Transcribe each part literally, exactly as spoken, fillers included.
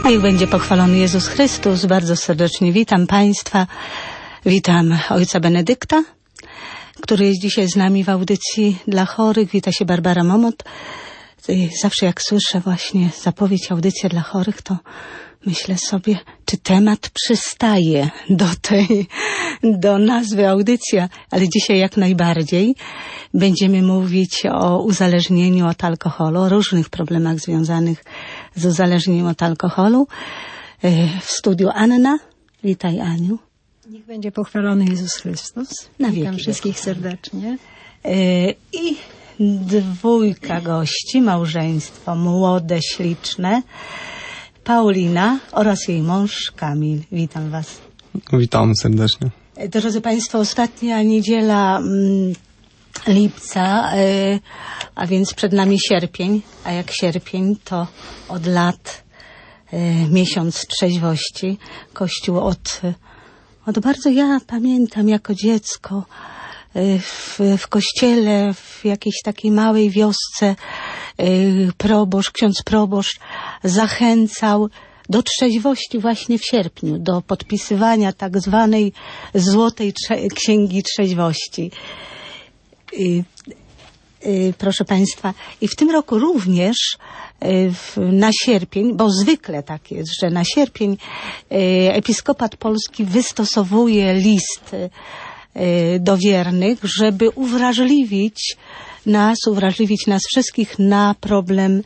Niech będzie pochwalony Jezus Chrystus. Bardzo serdecznie witam Państwa. Witam ojca Benedykta, który jest dzisiaj z nami w audycji dla chorych. Wita się Barbara Momot. Zawsze jak słyszę właśnie zapowiedź audycja dla chorych, to myślę sobie, czy temat przystaje do tej, do nazwy audycja, ale dzisiaj jak najbardziej. Będziemy mówić o uzależnieniu od alkoholu, o różnych problemach związanych z uzależnieniem od alkoholu. W studiu Anna. Witaj, Aniu. Niech będzie pochwalony Jezus Chrystus. Na wieki. Witam wszystkich serdecznie. I dwójka gości, małżeństwo młode, śliczne, Paulina oraz jej mąż Kamil. Witam Was. Witam serdecznie. Drodzy Państwo, ostatnia niedziela mm, lipca, y, a więc przed nami sierpień, a jak sierpień to od lat y, miesiąc trzeźwości. Kościół od, od bardzo, ja pamiętam jako dziecko, W, w kościele, w jakiejś takiej małej wiosce proboszcz, ksiądz proboszcz zachęcał do trzeźwości właśnie w sierpniu, do podpisywania tak zwanej złotej księgi trzeźwości. I, i, proszę Państwa, i w tym roku również w, na sierpień, bo zwykle tak jest, że na sierpień Episkopat Polski wystosowuje list do wiernych, żeby uwrażliwić nas, uwrażliwić nas wszystkich na problem,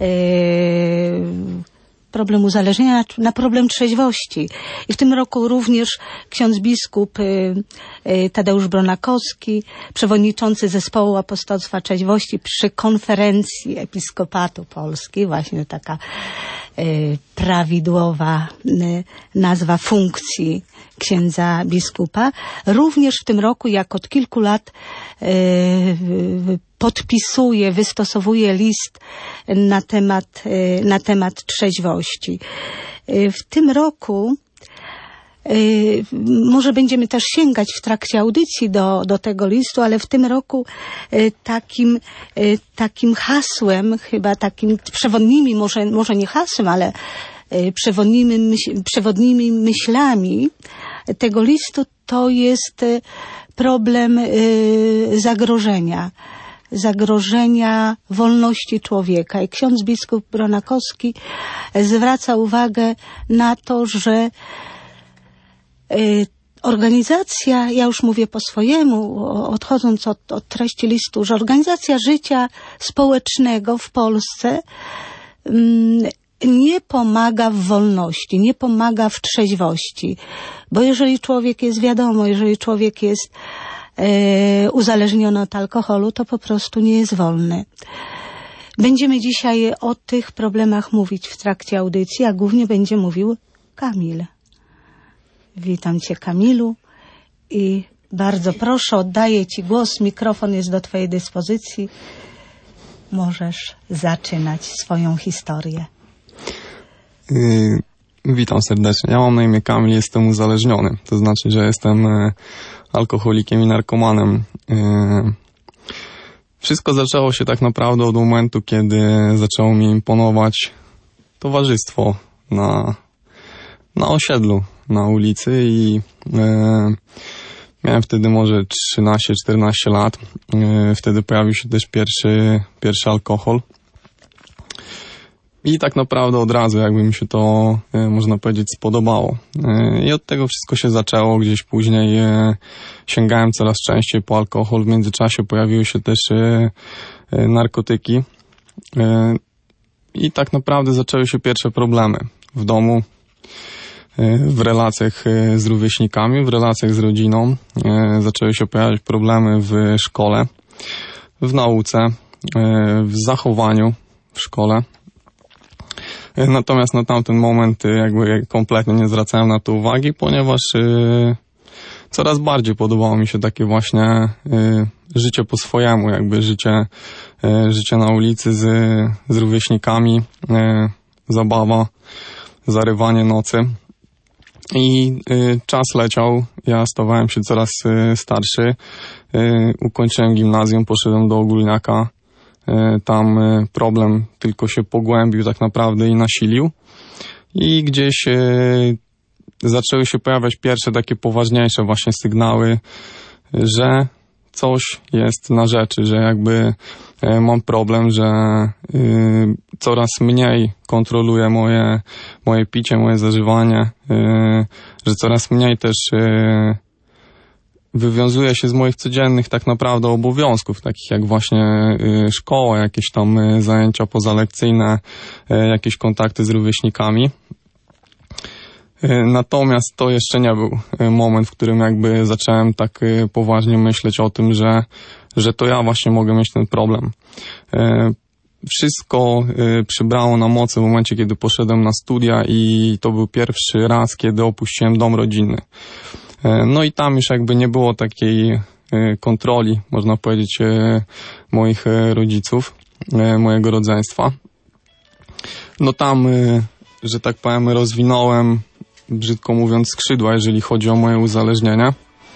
problem uzależnienia, na problem trzeźwości. I w tym roku również ksiądz biskup Tadeusz Bronakowski, przewodniczący Zespołu Apostolstwa Trzeźwości przy konferencji Episkopatu Polski, właśnie taka prawidłowa nazwa funkcji księdza biskupa, również w tym roku, jak od kilku lat podpisuje, wystosowuje list na temat, na temat trzeźwości. W tym roku może będziemy też sięgać w trakcie audycji do, do tego listu, ale w tym roku takim, takim hasłem, chyba takim przewodnimi, może, może nie hasłem, ale przewodnimi, myśl, przewodnimi myślami tego listu to jest problem zagrożenia. zagrożenia wolności człowieka. I ksiądz biskup Bronakowski zwraca uwagę na to, że organizacja, ja już mówię po swojemu, odchodząc od, od treści listu, że organizacja życia społecznego w Polsce nie pomaga w wolności, nie pomaga w trzeźwości. Bo jeżeli człowiek jest, wiadomo, jeżeli człowiek jest e, uzależniony od alkoholu, to po prostu nie jest wolny. Będziemy dzisiaj o tych problemach mówić w trakcie audycji, a głównie będzie mówił Kamil. Witam Cię, Kamilu, i bardzo proszę, oddaję Ci głos, mikrofon jest do Twojej dyspozycji. Możesz zaczynać swoją historię. Yy, witam serdecznie. Ja mam na imię Kamil, jestem uzależniony. To znaczy, że jestem e, alkoholikiem i narkomanem. Yy, wszystko zaczęło się tak naprawdę od momentu, kiedy zaczęło mi imponować towarzystwo na, na osiedlu, na ulicy i e, miałem wtedy może trzynaście czternaście lat. E, wtedy pojawił się też pierwszy, pierwszy alkohol. I tak naprawdę od razu jakby mi się to, e, można powiedzieć, spodobało. E, I od tego wszystko się zaczęło. Gdzieś później e, sięgałem coraz częściej po alkohol. W międzyczasie pojawiły się też e, e, narkotyki. E, I tak naprawdę zaczęły się pierwsze problemy w domu, e, w relacjach e, z rówieśnikami, w relacjach z rodziną. E, zaczęły się pojawiać problemy w szkole, w nauce, e, w zachowaniu w szkole. Natomiast na tamten moment jakby kompletnie nie zwracałem na to uwagi, ponieważ y, coraz bardziej podobało mi się takie właśnie y, życie po swojemu, jakby życie, y, życie na ulicy z, z rówieśnikami, y, zabawa, zarywanie nocy. I y, czas leciał, ja stawałem się coraz y, starszy, y, ukończyłem gimnazjum, poszedłem do ogólniaka. Tam problem tylko się pogłębił tak naprawdę i nasilił. i gdzieś e, zaczęły się pojawiać pierwsze takie poważniejsze właśnie sygnały, że coś jest na rzeczy, że jakby e, mam problem, że e, coraz mniej kontroluję moje, moje picie, moje zażywanie, e, że coraz mniej też e, wywiązuję się z moich codziennych tak naprawdę obowiązków, takich jak właśnie y, szkoła, jakieś tam y, zajęcia pozalekcyjne, y, jakieś kontakty z rówieśnikami. Y, natomiast to jeszcze nie był y, moment, w którym jakby zacząłem tak y, poważnie myśleć o tym, że, że to ja właśnie mogę mieć ten problem. Y, Wszystko y, przybrało na mocy w momencie, kiedy poszedłem na studia i to był pierwszy raz, kiedy opuściłem dom rodzinny. No i tam już jakby nie było takiej kontroli, można powiedzieć, moich rodziców, mojego rodzeństwa. No tam, że tak powiem, rozwinąłem, brzydko mówiąc, skrzydła, jeżeli chodzi o moje uzależnienie.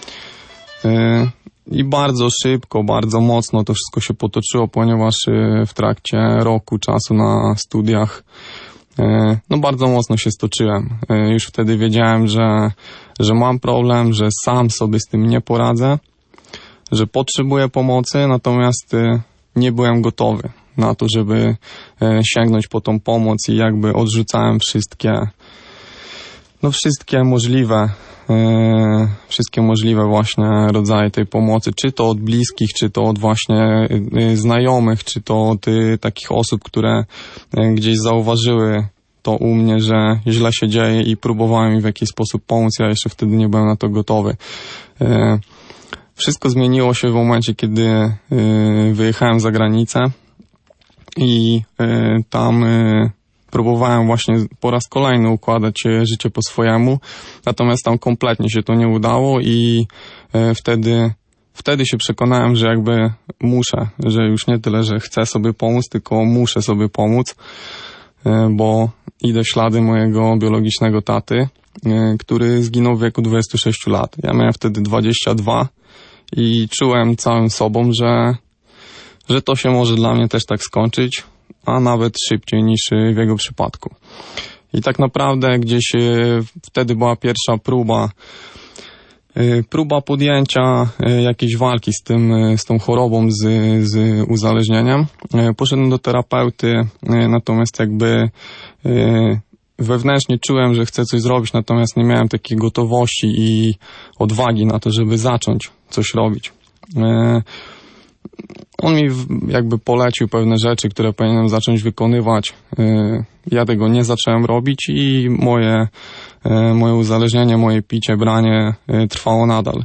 I bardzo szybko, bardzo mocno to wszystko się potoczyło, ponieważ w trakcie roku czasu na studiach no bardzo mocno się stoczyłem. Już wtedy wiedziałem, że, że mam problem, że sam sobie z tym nie poradzę, że potrzebuję pomocy, natomiast nie byłem gotowy na to, żeby sięgnąć po tą pomoc i jakby odrzucałem wszystkie, no wszystkie możliwe, wszystkie możliwe właśnie rodzaje tej pomocy, czy to od bliskich, czy to od właśnie znajomych, czy to od takich osób, które gdzieś zauważyły to u mnie, że źle się dzieje i próbowałem mi w jakiś sposób pomóc. Ja jeszcze wtedy nie byłem na to gotowy. Wszystko zmieniło się w momencie, kiedy wyjechałem za granicę i tam próbowałem właśnie po raz kolejny układać życie po swojemu, natomiast tam kompletnie się to nie udało i wtedy, wtedy się przekonałem, że jakby muszę, że już nie tyle, że chcę sobie pomóc, tylko muszę sobie pomóc, bo idę w ślady mojego biologicznego taty, który zginął w wieku dwudziestu sześciu lat. Ja miałem wtedy dwadzieścia dwa i czułem całym sobą, że, że to się może dla mnie też tak skończyć, a nawet szybciej niż w jego przypadku. I tak naprawdę gdzieś wtedy była pierwsza próba, próba podjęcia jakiejś walki z tym, z tą chorobą, z, z uzależnieniem. Poszedłem do terapeuty, natomiast jakby wewnętrznie czułem, że chcę coś zrobić, natomiast nie miałem takiej gotowości i odwagi na to, żeby zacząć coś robić. On mi jakby polecił pewne rzeczy, które powinienem zacząć wykonywać. Ja tego nie zacząłem robić i moje, moje uzależnienie, moje picie, branie trwało nadal.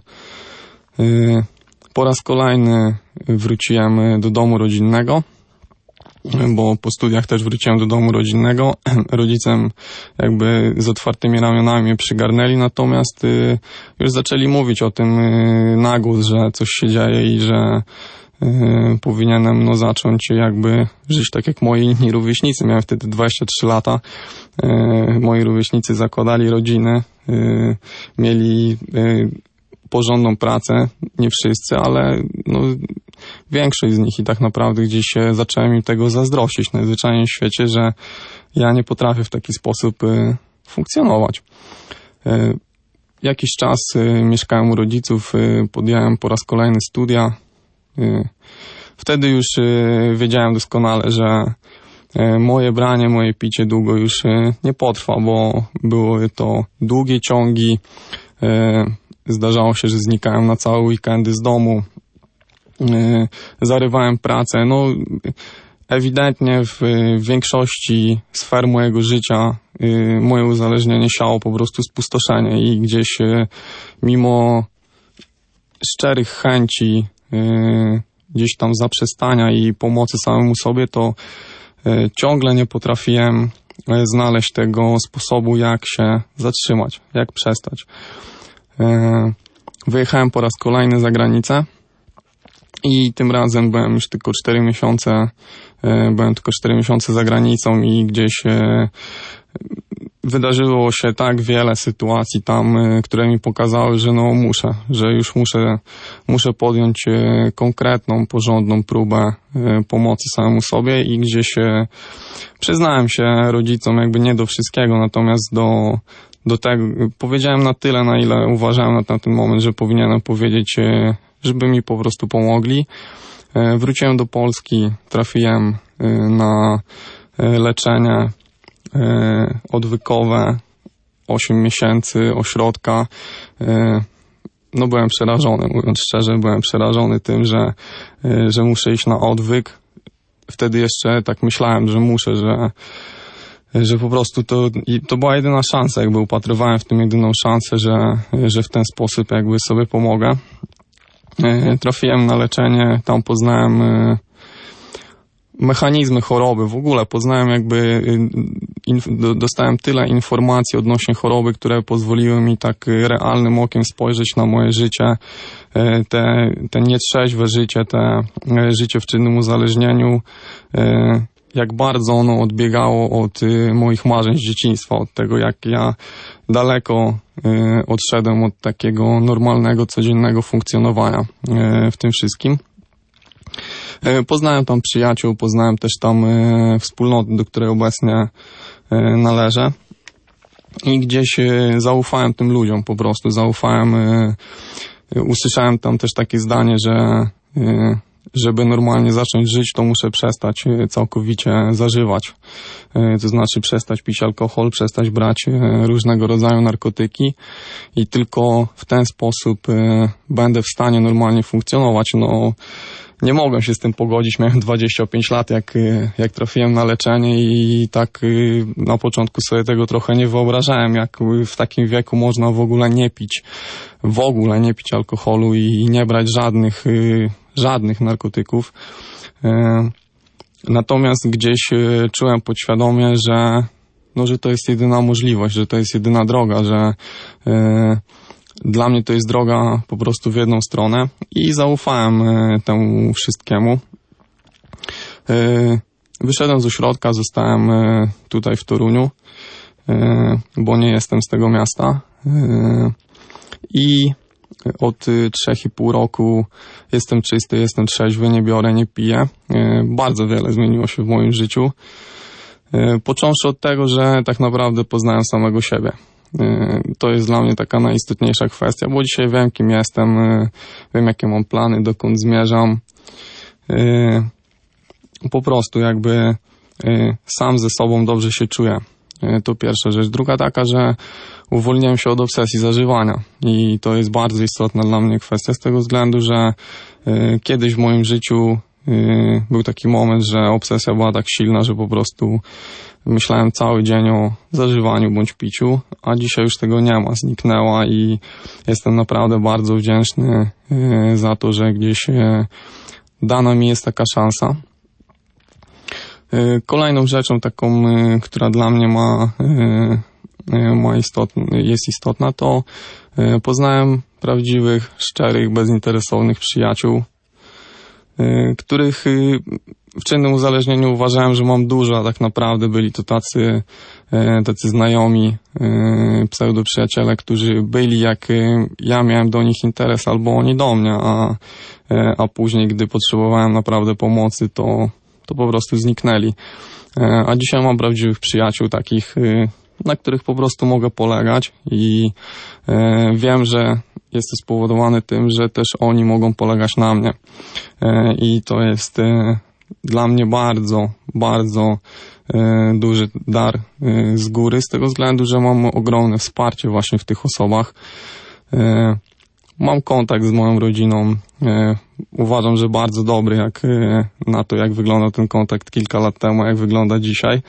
Po raz kolejny wróciłem do domu rodzinnego, bo po studiach też wróciłem do domu rodzinnego. Rodzicem jakby z otwartymi ramionami mnie przygarnęli, natomiast już zaczęli mówić o tym na głos, że coś się dzieje i że Yy, powinienem no, zacząć jakby żyć tak jak moi inni rówieśnicy. Miałem wtedy dwadzieścia trzy lata. Yy, moi rówieśnicy zakładali rodziny, yy, mieli yy, porządną pracę. Nie wszyscy, ale no, większość z nich i tak naprawdę gdzieś się zacząłem im tego zazdrościć najzwyczajniej w świecie, że ja nie potrafię w taki sposób yy, funkcjonować. Yy, jakiś czas yy, mieszkałem u rodziców, yy, podjąłem po raz kolejny studia. Wtedy już wiedziałem doskonale, że moje branie, moje picie długo już nie potrwa, bo były to długie ciągi. Zdarzało się, że znikałem na całe weekendy z domu. Zarywałem pracę. No, ewidentnie w większości sfer mojego życia moje uzależnienie siało po prostu spustoszenie i gdzieś mimo szczerych chęci Yy, gdzieś tam zaprzestania i pomocy samemu sobie, to yy, ciągle nie potrafiłem yy, znaleźć tego sposobu, jak się zatrzymać, jak przestać. Yy, wyjechałem po raz kolejny za granicę i tym razem byłem już tylko cztery miesiące, yy, byłem tylko cztery miesiące za granicą i gdzieś yy, wydarzyło się tak wiele sytuacji tam, które mi pokazały, że no muszę, że już muszę, muszę podjąć konkretną, porządną próbę pomocy samemu sobie i gdzieś przyznałem się rodzicom jakby nie do wszystkiego, natomiast do, do tego, powiedziałem na tyle, na ile uważałem na, na ten moment, że powinienem powiedzieć, żeby mi po prostu pomogli. Wróciłem do Polski, trafiłem na leczenie odwykowe, osiem miesięcy ośrodka. No byłem przerażony, mówiąc szczerze, byłem przerażony tym, że, że muszę iść na odwyk. Wtedy jeszcze tak myślałem, że muszę, że, że po prostu to, to była jedyna szansa, jakby upatrywałem w tym jedyną szansę, że, że w ten sposób jakby sobie pomogę. Trafiłem na leczenie, tam poznałem mechanizmy choroby, w ogóle poznałem jakby, dostałem tyle informacji odnośnie choroby, które pozwoliły mi tak realnym okiem spojrzeć na moje życie, te, te nietrzeźwe życie, te życie w czynnym uzależnieniu, jak bardzo ono odbiegało od moich marzeń z dzieciństwa, od tego jak ja daleko odszedłem od takiego normalnego, codziennego funkcjonowania w tym wszystkim. Poznałem tam przyjaciół, poznałem też tam wspólnotę, do której obecnie należę i gdzieś zaufałem tym ludziom, po prostu zaufałem, usłyszałem tam też takie zdanie, że żeby normalnie zacząć żyć, to muszę przestać całkowicie zażywać, to znaczy przestać pić alkohol, przestać brać różnego rodzaju narkotyki i tylko w ten sposób będę w stanie normalnie funkcjonować. No, nie mogłem się z tym pogodzić, miałem dwadzieścia pięć lat, jak, jak trafiłem na leczenie i tak na początku sobie tego trochę nie wyobrażałem, jak w takim wieku można w ogóle nie pić, w ogóle nie pić alkoholu i nie brać żadnych, żadnych narkotyków. Natomiast gdzieś czułem podświadomie, że, no, że to jest jedyna możliwość, że to jest jedyna droga, że dla mnie to jest droga po prostu w jedną stronę i zaufałem temu wszystkiemu. Wyszedłem z ośrodka, zostałem tutaj w Toruniu, bo nie jestem z tego miasta i od trzech i pół roku jestem czysty, jestem trzeźwy, nie biorę, nie piję. Bardzo wiele zmieniło się w moim życiu. Począwszy od tego, że tak naprawdę poznałem samego siebie. To jest dla mnie taka najistotniejsza kwestia, bo dzisiaj wiem, kim jestem, wiem, jakie mam plany, dokąd zmierzam. Po prostu jakby sam ze sobą dobrze się czuję. To pierwsza rzecz. Druga taka, że uwolniłem się od obsesji zażywania i to jest bardzo istotna dla mnie kwestia z tego względu, że kiedyś w moim życiu był taki moment, że obsesja była tak silna, że po prostu myślałem cały dzień o zażywaniu bądź piciu, a dzisiaj już tego nie ma, zniknęła i jestem naprawdę bardzo wdzięczny za to, że gdzieś dana mi jest taka szansa. Kolejną rzeczą taką, która dla mnie ma, ma istotne, jest istotna, to poznałem prawdziwych, szczerych, bezinteresownych przyjaciół, których w czynnym uzależnieniu uważałem, że mam dużo, a tak naprawdę byli to tacy, tacy znajomi, pseudoprzyjaciele, którzy byli jak ja miałem do nich interes, albo oni do mnie, a, a później, gdy potrzebowałem naprawdę pomocy, to, to po prostu zniknęli. A dzisiaj mam prawdziwych przyjaciół, takich, na których po prostu mogę polegać i wiem, że jest to spowodowane tym, że też oni mogą polegać na mnie. I to jest dla mnie bardzo, bardzo duży dar z góry, z tego względu, że mam ogromne wsparcie właśnie w tych osobach. Mam kontakt z moją rodziną. Uważam, że bardzo dobry, jak na to, jak wyglądał ten kontakt kilka lat temu, jak wygląda dzisiaj.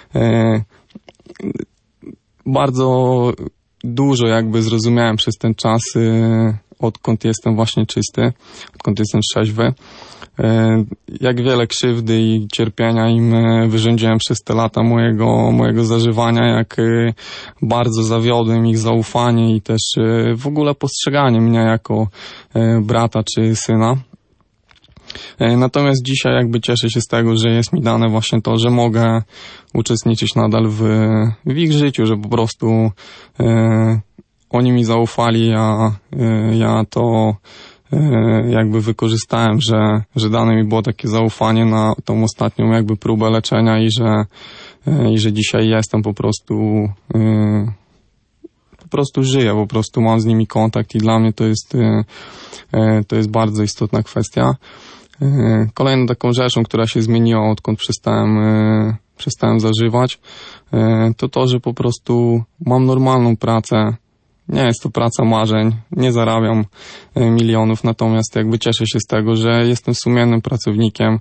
Bardzo dużo jakby zrozumiałem przez ten czas, odkąd jestem właśnie czysty, odkąd jestem trzeźwy. Jak wiele krzywdy i cierpienia im wyrządziłem przez te lata mojego, mojego zażywania, jak bardzo zawiodłem ich zaufanie i też w ogóle postrzeganie mnie jako brata czy syna. Natomiast dzisiaj jakby cieszę się z tego, że jest mi dane właśnie to, że mogę uczestniczyć nadal w, w ich życiu, że po prostu e, oni mi zaufali, ja, e, ja to e, jakby wykorzystałem, że, że dane mi było takie zaufanie na tą ostatnią jakby próbę leczenia i że, e, i że dzisiaj jestem po prostu e, po prostu żyję, po prostu mam z nimi kontakt i dla mnie to jest, e, e, to jest bardzo istotna kwestia. Kolejną taką rzeczą, która się zmieniła, odkąd przestałem, przestałem zażywać, to to, że po prostu mam normalną pracę. Nie jest to praca marzeń, nie zarabiam milionów, natomiast jakby cieszę się z tego, że jestem sumiennym pracownikiem,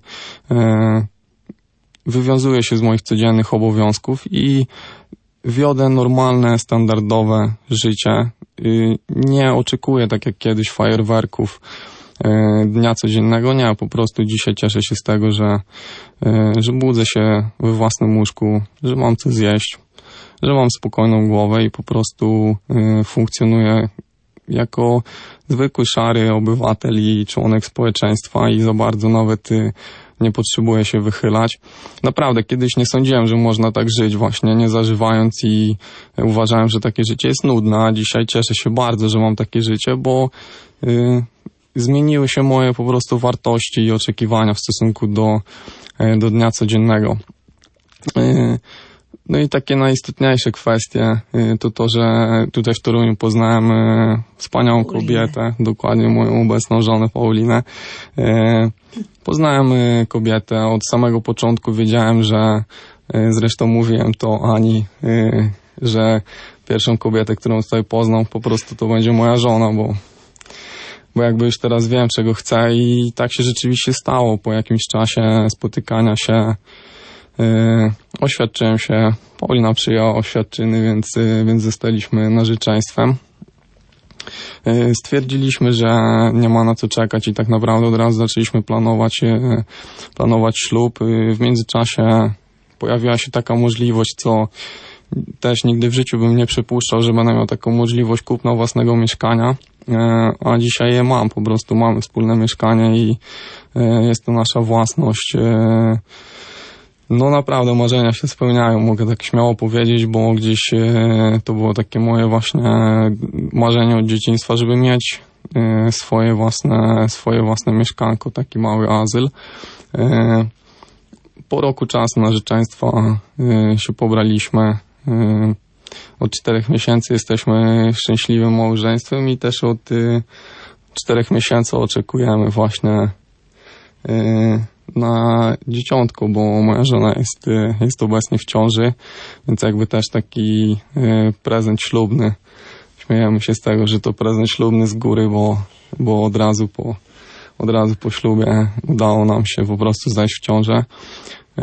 wywiązuję się z moich codziennych obowiązków i wiodę normalne, standardowe życie. Nie oczekuję, tak jak kiedyś, fajerwerków dnia codziennego. Nie, po prostu dzisiaj cieszę się z tego, że, że budzę się we własnym łóżku, że mam co zjeść, że mam spokojną głowę i po prostu funkcjonuję jako zwykły, szary obywatel i członek społeczeństwa i za bardzo nawet nie potrzebuję się wychylać. Naprawdę, kiedyś nie sądziłem, że można tak żyć właśnie, nie zażywając i uważałem, że takie życie jest nudne, a dzisiaj cieszę się bardzo, że mam takie życie, bo yy, zmieniły się moje po prostu wartości i oczekiwania w stosunku do, do dnia codziennego. No i takie najistotniejsze kwestie to to, że tutaj w Toruniu poznałem wspaniałą kobietę, dokładnie moją obecną żonę Paulinę. Poznałem kobietę od samego początku, wiedziałem, że zresztą mówiłem to Ani, że pierwszą kobietę, którą tutaj poznam, po prostu to będzie moja żona, bo bo jakby już teraz wiem, czego chcę i tak się rzeczywiście stało. Po jakimś czasie spotykania się yy, oświadczyłem się, Paulina przyjęła oświadczyny, więc, yy, więc zostaliśmy narzeczeństwem. Yy, stwierdziliśmy, że nie ma na co czekać i tak naprawdę od razu zaczęliśmy planować, yy, planować ślub. Yy, w międzyczasie pojawiła się taka możliwość, co też nigdy w życiu bym nie przypuszczał, że będę miał taką możliwość kupna własnego mieszkania, a dzisiaj je mam, po prostu mamy wspólne mieszkanie i jest to nasza własność. No naprawdę marzenia się spełniają, mogę tak śmiało powiedzieć, bo gdzieś to było takie moje właśnie marzenie od dzieciństwa, żeby mieć swoje własne, swoje własne mieszkanko, taki mały azyl. Po roku czasu narzeczeństwa się pobraliśmy. Od czterech miesięcy jesteśmy szczęśliwym małżeństwem i też od y, czterech miesięcy oczekujemy właśnie y, na dzieciątko, bo moja żona jest, y, jest obecnie w ciąży, więc jakby też taki y, prezent ślubny. Śmiejemy się z tego, że to prezent ślubny z góry, bo, bo od razu po, od razu po ślubie udało nam się po prostu zajść w ciążę. Y,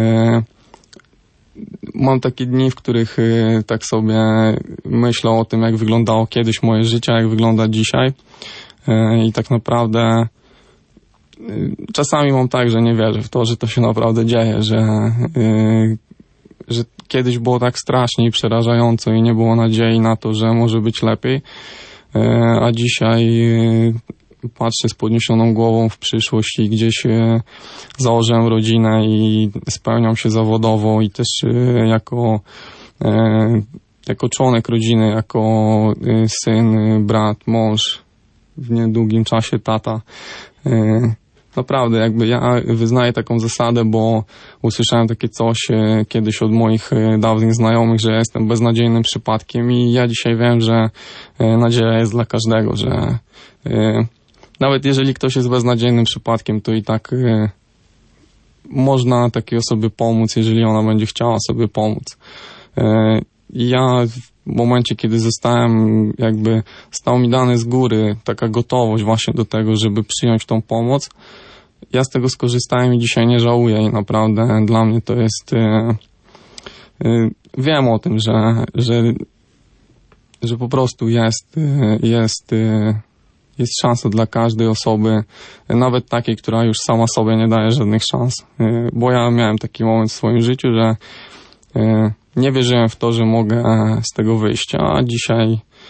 Mam takie dni, w których y, tak sobie myślę o tym, jak wyglądało kiedyś moje życie, jak wygląda dzisiaj. Y, I tak naprawdę y, czasami mam tak, że nie wierzę w to, że to się naprawdę dzieje, że, y, że kiedyś było tak strasznie i przerażająco i nie było nadziei na to, że może być lepiej. Y, a dzisiaj y, patrzę z podniesioną głową w przyszłość i gdzieś e, założyłem rodzinę i spełniam się zawodowo i też e, jako, e, jako członek rodziny, jako e, syn, brat, mąż, w niedługim czasie tata. E, naprawdę, jakby ja wyznaję taką zasadę, bo usłyszałem takie coś e, kiedyś od moich e, dawnych znajomych, że ja jestem beznadziejnym przypadkiem i ja dzisiaj wiem, że e, nadzieja jest dla każdego, że e, nawet jeżeli ktoś jest beznadziejnym przypadkiem, to i tak y, można takiej osobie pomóc, jeżeli ona będzie chciała sobie pomóc. Y, ja w momencie, kiedy zostałem, jakby stał mi dane z góry taka gotowość właśnie do tego, żeby przyjąć tą pomoc, ja z tego skorzystałem i dzisiaj nie żałuję i naprawdę dla mnie to jest... Y, y, wiem o tym, że, że, że po prostu jest... Y, jest y, Jest szansa dla każdej osoby, nawet takiej, która już sama sobie nie daje żadnych szans. Bo ja miałem taki moment w swoim życiu, że nie wierzyłem w to, że mogę z tego wyjść, a dzisiaj,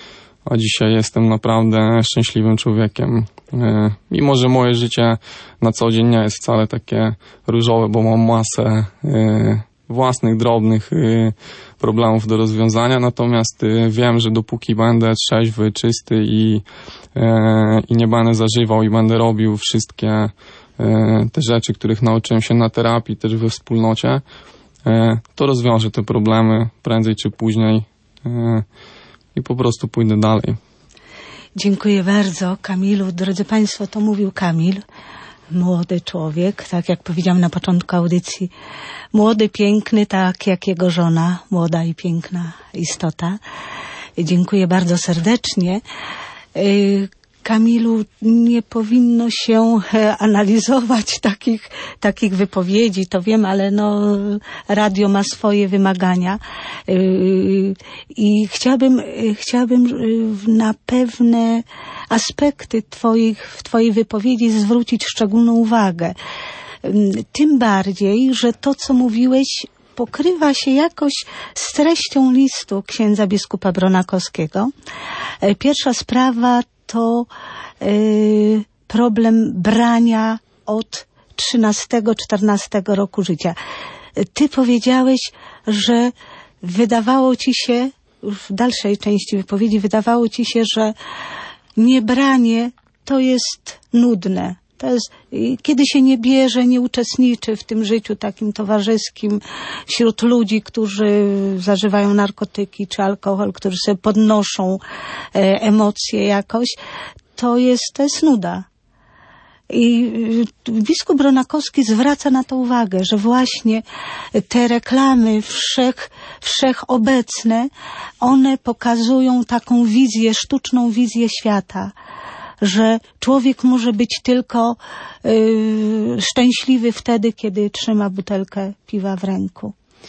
a dzisiaj jestem naprawdę szczęśliwym człowiekiem. Mimo że moje życie na co dzień nie jest wcale takie różowe, bo mam masę własnych, drobnych problemów do rozwiązania, natomiast wiem, że dopóki będę trzeźwy, czysty i, i nie będę zażywał i będę robił wszystkie te rzeczy, których nauczyłem się na terapii, też we wspólnocie, to rozwiążę te problemy prędzej czy później i po prostu pójdę dalej. Dziękuję bardzo, Kamilu. Drodzy Państwo, to mówił Kamil, młody człowiek, tak jak powiedziałam na początku audycji. Młody, piękny, tak jak jego żona, młoda i piękna istota. Dziękuję bardzo serdecznie. Kamilu, nie powinno się analizować takich, takich wypowiedzi, to wiem, ale no, radio ma swoje wymagania i chciałabym, chciałabym na pewne aspekty twoich, w twojej wypowiedzi zwrócić szczególną uwagę. Tym bardziej, że to, co mówiłeś, pokrywa się jakoś z treścią listu księdza biskupa Bronakowskiego. Pierwsza sprawa to y, problem brania od trzynastego czternastego roku życia. Ty powiedziałeś, że wydawało ci się, w dalszej części wypowiedzi, wydawało ci się, że niebranie to jest nudne. To jest, kiedy się nie bierze, nie uczestniczy w tym życiu takim towarzyskim wśród ludzi, którzy zażywają narkotyki czy alkohol, którzy sobie podnoszą e, emocje jakoś, to jest, to jest nuda. I biskup Bronakowski zwraca na to uwagę, że właśnie te reklamy wszech, wszechobecne, one pokazują taką wizję, sztuczną wizję świata, że człowiek może być tylko yy, szczęśliwy wtedy, kiedy trzyma butelkę piwa w ręku.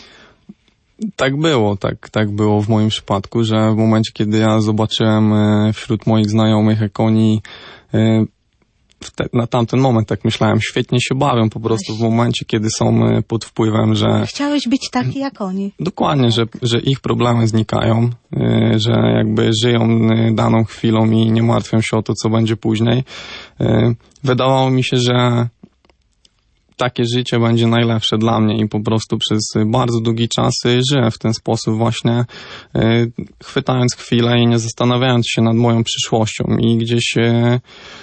Tak było, tak, tak było w moim przypadku, że w momencie, kiedy ja zobaczyłem e, wśród moich znajomych, jak oni e, w te, na tamten moment, tak myślałem, świetnie się bawią po prostu Właśnie. w momencie, kiedy są e, pod wpływem, że... Chciałeś być taki jak oni. Dokładnie, że, że ich problemy znikają, e, że jakby żyją e, daną chwilą i nie martwią się o to, co będzie później. E, wydawało mi się, że takie życie będzie najlepsze dla mnie i po prostu przez bardzo długi czas żyłem w ten sposób właśnie, e, chwytając chwilę i nie zastanawiając się nad moją przyszłością i gdzieś e,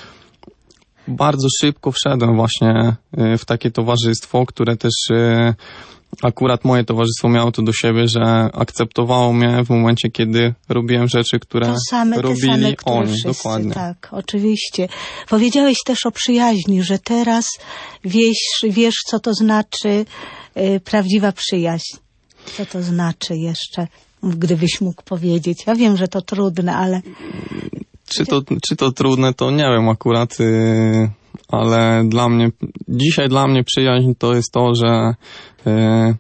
bardzo szybko wszedłem właśnie e, w takie towarzystwo, które też e, akurat moje towarzystwo miało to do siebie, że akceptowało mnie w momencie, kiedy robiłem rzeczy, które to same, robili te same, które oni. Wszyscy, dokładnie. Tak, oczywiście. Powiedziałeś też o przyjaźni, że teraz wiesz, wiesz co to znaczy y, prawdziwa przyjaźń. Co to znaczy jeszcze, gdybyś mógł powiedzieć. Ja wiem, że to trudne, ale... Czy to, czy to trudne, to nie wiem akurat, y, ale dla mnie, dzisiaj dla mnie przyjaźń to jest to, że y,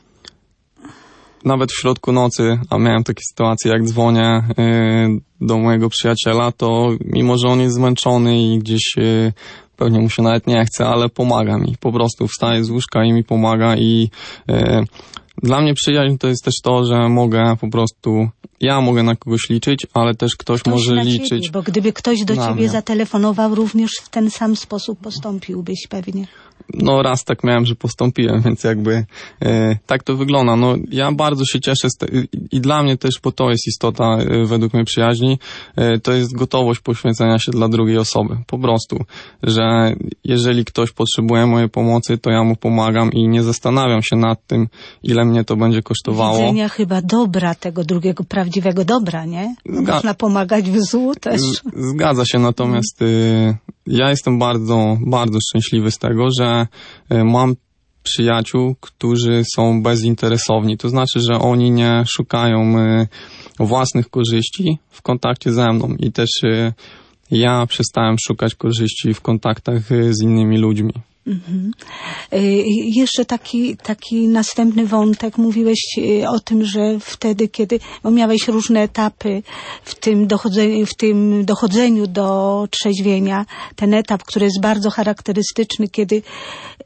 nawet w środku nocy, a miałem takie sytuacje, jak dzwonię y, do mojego przyjaciela, to mimo, że on jest zmęczony i gdzieś y, pewnie mu się nawet nie chce, ale pomaga mi. Po prostu wstaje z łóżka i mi pomaga i y, dla mnie przyjaźń to jest też to, że mogę po prostu, ja mogę na kogoś liczyć, ale też ktoś, ktoś może liczyć. Ciebie, bo gdyby ktoś do ciebie mnie. zatelefonował, również w ten sam sposób postąpiłbyś pewnie. No raz tak miałem, że postąpiłem, więc jakby e, tak to wygląda. No ja bardzo się cieszę z te, i dla mnie też, bo to jest istota e, według mnie przyjaźni, e, to jest gotowość poświęcenia się dla drugiej osoby. Po prostu, że jeżeli ktoś potrzebuje mojej pomocy, to ja mu pomagam i nie zastanawiam się nad tym, ile mnie to będzie kosztowało. Widzenia chyba dobra, tego drugiego prawdziwego dobra, nie? Zga- Można pomagać w złu też. Zgadza się, natomiast y, ja jestem bardzo, bardzo szczęśliwy z tego, że y, mam przyjaciół, którzy są bezinteresowni. To znaczy, że oni nie szukają y, własnych korzyści w kontakcie ze mną i też y, ja przestałem szukać korzyści w kontaktach y, z innymi ludźmi. Mhm. Y, jeszcze taki, taki następny wątek. Mówiłeś y, o tym, że wtedy, kiedy bo miałeś różne etapy w tym, dochodzeniu, w tym dochodzeniu do trzeźwienia, ten etap, który jest bardzo charakterystyczny, kiedy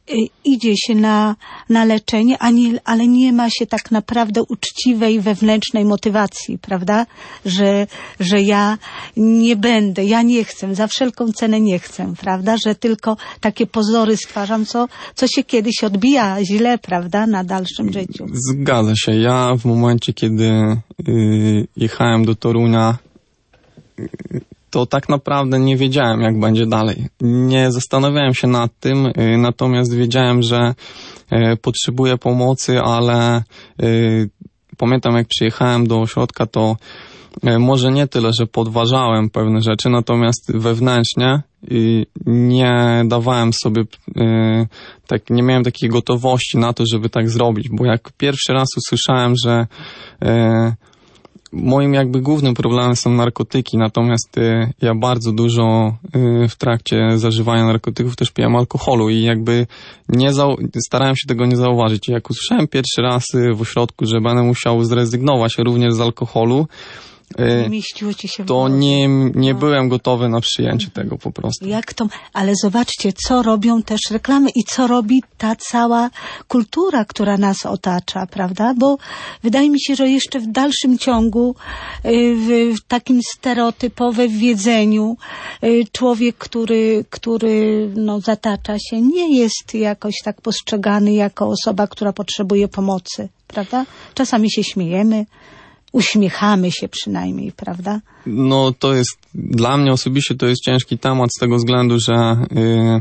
idzie się na, na leczenie, a nie, ale nie ma się tak naprawdę uczciwej wewnętrznej motywacji, prawda? Że, że ja nie będę, ja nie chcę, za wszelką cenę nie chcę, prawda? Że tylko takie pozory stwarzam, co, co się kiedyś odbija źle, prawda? Na dalszym życiu. Zgadza się. Ja w momencie, kiedy yy, jechałem do Torunia, yy, to tak naprawdę nie wiedziałem, jak będzie dalej. Nie zastanawiałem się nad tym, yy, natomiast wiedziałem, że yy, potrzebuję pomocy, ale yy, pamiętam, jak przyjechałem do ośrodka, to yy, może nie tyle, że podważałem pewne rzeczy, natomiast wewnętrznie yy, nie dawałem sobie, yy, tak, nie miałem takiej gotowości na to, żeby tak zrobić, bo jak pierwszy raz usłyszałem, że yy, moim jakby głównym problemem są narkotyki, natomiast y, ja bardzo dużo y, w trakcie zażywania narkotyków też piłem alkoholu i jakby nie zau- starałem się tego nie zauważyć. I jak usłyszałem pierwszy raz y, w ośrodku, że będę musiał zrezygnować również z alkoholu, Nie mieściło ci się w to głowie. nie, nie byłem gotowy na przyjęcie tego po prostu. Jak to, ale zobaczcie, co robią też reklamy i co robi ta cała kultura, która nas otacza, prawda? Bo wydaje mi się, że jeszcze w dalszym ciągu, y, w, w takim stereotypowym wiedzeniu, y, człowiek, który, który no, zatacza się, nie jest jakoś tak postrzegany jako osoba, która potrzebuje pomocy, prawda? Czasami się śmiejemy. Uśmiechamy się przynajmniej, prawda? No to jest, dla mnie osobiście to jest ciężki temat z tego względu, że yy,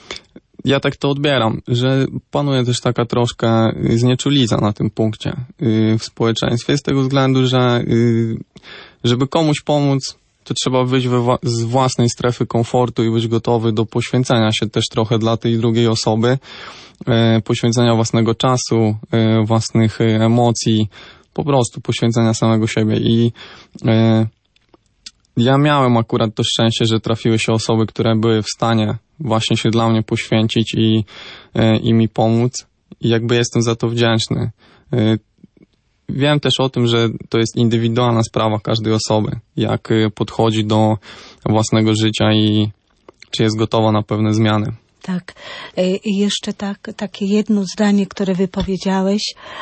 ja tak to odbieram, że panuje też taka troszkę znieczuliza na tym punkcie yy, w społeczeństwie z tego względu, że yy, żeby komuś pomóc, to trzeba wyjść we wa- z własnej strefy komfortu i być gotowy do poświęcenia się też trochę dla tej drugiej osoby, yy, poświęcenia własnego czasu, yy, własnych yy, emocji, po prostu poświęcenia samego siebie i e, ja miałem akurat to szczęście, że trafiły się osoby, które były w stanie właśnie się dla mnie poświęcić i, e, i mi pomóc i jakby jestem za to wdzięczny. E, wiem też o tym, że to jest indywidualna sprawa każdej osoby, jak podchodzi do własnego życia i czy jest gotowa na pewne zmiany. Tak. I jeszcze tak, takie jedno zdanie, które wypowiedziałeś,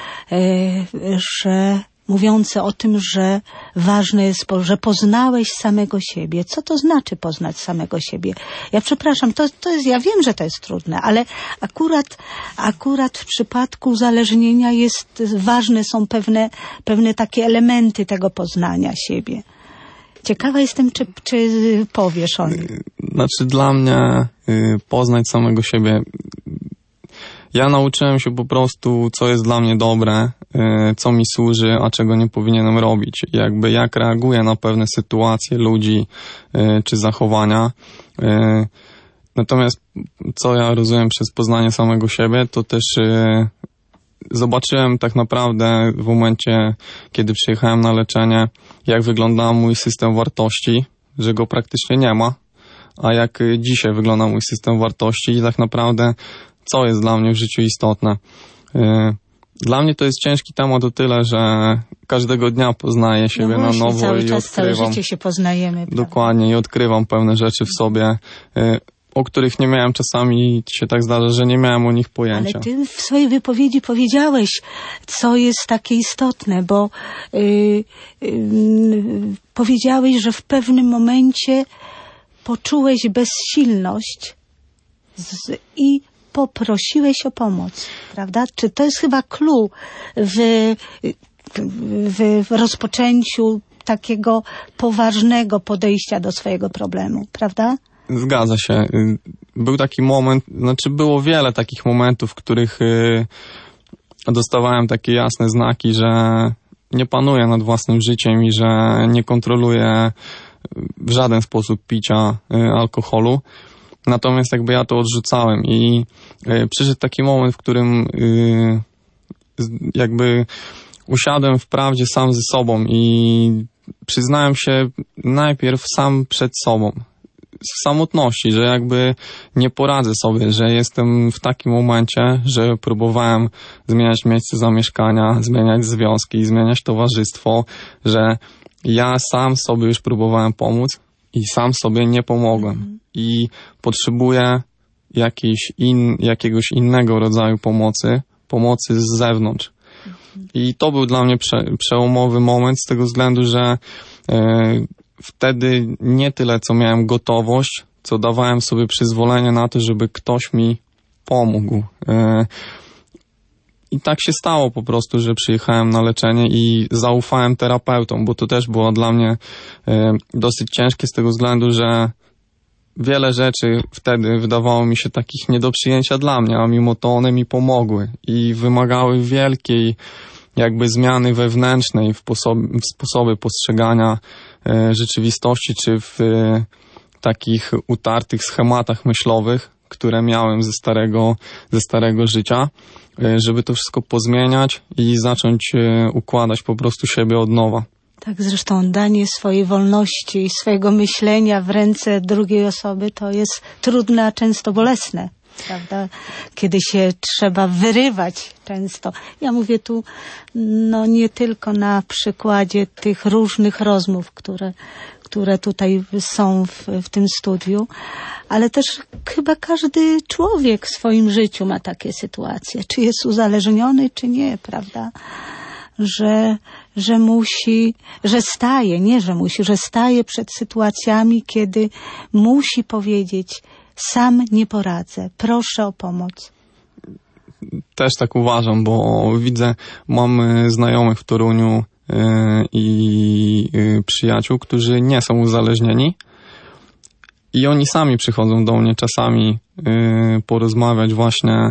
że mówiące o tym, że ważne jest, że poznałeś samego siebie. Co to znaczy poznać samego siebie? Ja przepraszam, to, to jest, ja wiem, że to jest trudne, ale akurat, akurat w przypadku uzależnienia jest, ważne są pewne, pewne takie elementy tego poznania siebie. Ciekawa jestem, czy, czy powiesz o nim. Znaczy dla mnie y, poznać samego siebie. Ja nauczyłem się po prostu, co jest dla mnie dobre, y, co mi służy, a czego nie powinienem robić. Jakby jak reaguję na pewne sytuacje ludzi y, czy zachowania. Y, natomiast co ja rozumiem przez poznanie samego siebie, to też y, zobaczyłem tak naprawdę w momencie, kiedy przyjechałem na leczenie, jak wygląda mój system wartości, że go praktycznie nie ma, a jak dzisiaj wygląda mój system wartości i tak naprawdę co jest dla mnie w życiu istotne. Dla mnie to jest ciężki temat o tyle, że każdego dnia poznaję siebie no właśnie, na nowo cały i czas, odkrywam. całe życie się poznajemy. Prawda? Dokładnie, i odkrywam pewne rzeczy w sobie, o których nie miałem czasami, się tak zdarza, że nie miałem o nich pojęcia. Ale ty w swojej wypowiedzi powiedziałeś, co jest takie istotne, bo yy, yy, powiedziałeś, że w pewnym momencie poczułeś bezsilność z, i poprosiłeś o pomoc, prawda? Czy to jest chyba clue w, w, w rozpoczęciu takiego poważnego podejścia do swojego problemu, prawda? Zgadza się. Był taki moment, znaczy było wiele takich momentów, w których dostawałem takie jasne znaki, że nie panuję nad własnym życiem i że nie kontroluję w żaden sposób picia alkoholu. Natomiast jakby ja to odrzucałem i przyszedł taki moment, w którym jakby usiadłem wprawdzie sam ze sobą i przyznałem się najpierw sam przed sobą. W samotności, że jakby nie poradzę sobie, że jestem w takim momencie, że próbowałem zmieniać miejsce zamieszkania, zmieniać związki, zmieniać towarzystwo, że ja sam sobie już próbowałem pomóc i sam sobie nie pomogłem. I potrzebuję jakiejś in, jakiegoś innego rodzaju pomocy, pomocy z zewnątrz. I to był dla mnie prze, przełomowy moment z tego względu, że e, wtedy nie tyle, co miałem gotowość, co dawałem sobie przyzwolenie na to, żeby ktoś mi pomógł. E, I tak się stało po prostu, że przyjechałem na leczenie i zaufałem terapeutom, bo to też było dla mnie e, dosyć ciężkie z tego względu, że wiele rzeczy wtedy wydawało mi się takich nie do przyjęcia dla mnie, a mimo to one mi pomogły i wymagały wielkiej jakby zmiany wewnętrznej w, sposob, w sposobie postrzegania e, rzeczywistości, czy w e, takich utartych schematach myślowych, które miałem ze starego, ze starego życia, e, żeby to wszystko pozmieniać i zacząć e, układać po prostu siebie od nowa. Tak, zresztą oddanie swojej wolności i swojego myślenia w ręce drugiej osoby to jest trudne, a często bolesne, prawda? Kiedy się trzeba wyrywać często. Ja mówię tu no nie tylko na przykładzie tych różnych rozmów, które, które tutaj są w, w tym studiu, ale też chyba każdy człowiek w swoim życiu ma takie sytuacje. Czy jest uzależniony, czy nie, prawda? Że, że musi, że staje, nie że musi, że staje przed sytuacjami, kiedy musi powiedzieć: sam nie poradzę, proszę o pomoc. Też tak uważam, bo widzę, mam znajomych w Toruniu yy, i yy, przyjaciół, którzy nie są uzależnieni i oni sami przychodzą do mnie czasami yy, porozmawiać właśnie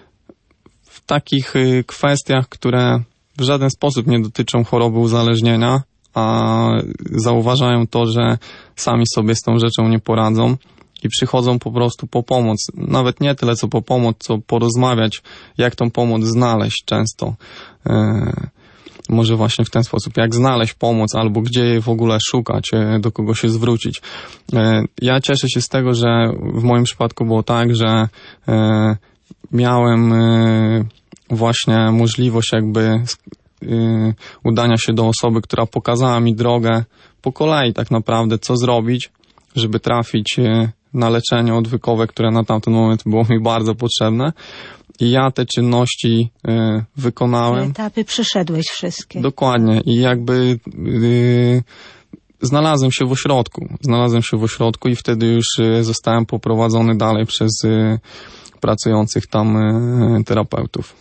w takich yy, kwestiach, które w żaden sposób nie dotyczą choroby uzależnienia, a zauważają to, że sami sobie z tą rzeczą nie poradzą i przychodzą po prostu po pomoc. Nawet nie tyle co po pomoc, co porozmawiać, jak tą pomoc znaleźć często. E, może właśnie w ten sposób, jak znaleźć pomoc albo gdzie jej w ogóle szukać, e, do kogo się zwrócić. E, ja cieszę się z tego, że w moim przypadku było tak, że e, miałem e, właśnie możliwość jakby yy, udania się do osoby, która pokazała mi drogę po kolei tak naprawdę, co zrobić, żeby trafić yy, na leczenie odwykowe, które na tamten moment było mi bardzo potrzebne. I ja te czynności yy, wykonałem. Te etapy przeszedłeś wszystkie. Dokładnie. I jakby yy, znalazłem się w ośrodku. Znalazłem się w ośrodku i wtedy już yy, zostałem poprowadzony dalej przez yy, pracujących tam yy, terapeutów.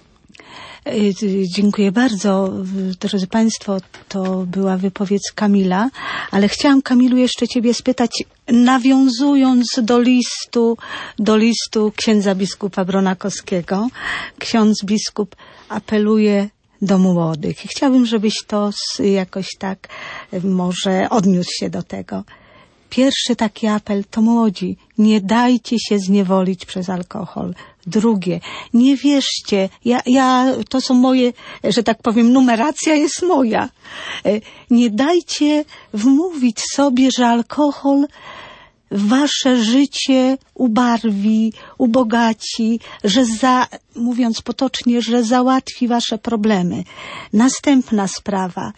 Dziękuję bardzo. Drodzy Państwo, to była wypowiedź Kamila, ale chciałam, Kamilu, jeszcze Ciebie spytać, nawiązując do listu, do listu księdza biskupa Bronakowskiego. Ksiądz biskup apeluje do młodych. I chciałabym, żebyś to jakoś tak może odniósł się do tego. Pierwszy taki apel to młodzi. Nie dajcie się zniewolić przez alkohol. Drugie, nie wierzcie, ja, ja, to są moje, że tak powiem, numeracja jest moja. Nie dajcie wmówić sobie, że alkohol wasze życie ubarwi, ubogaci, że za, mówiąc potocznie, że załatwi wasze problemy. Następna sprawa.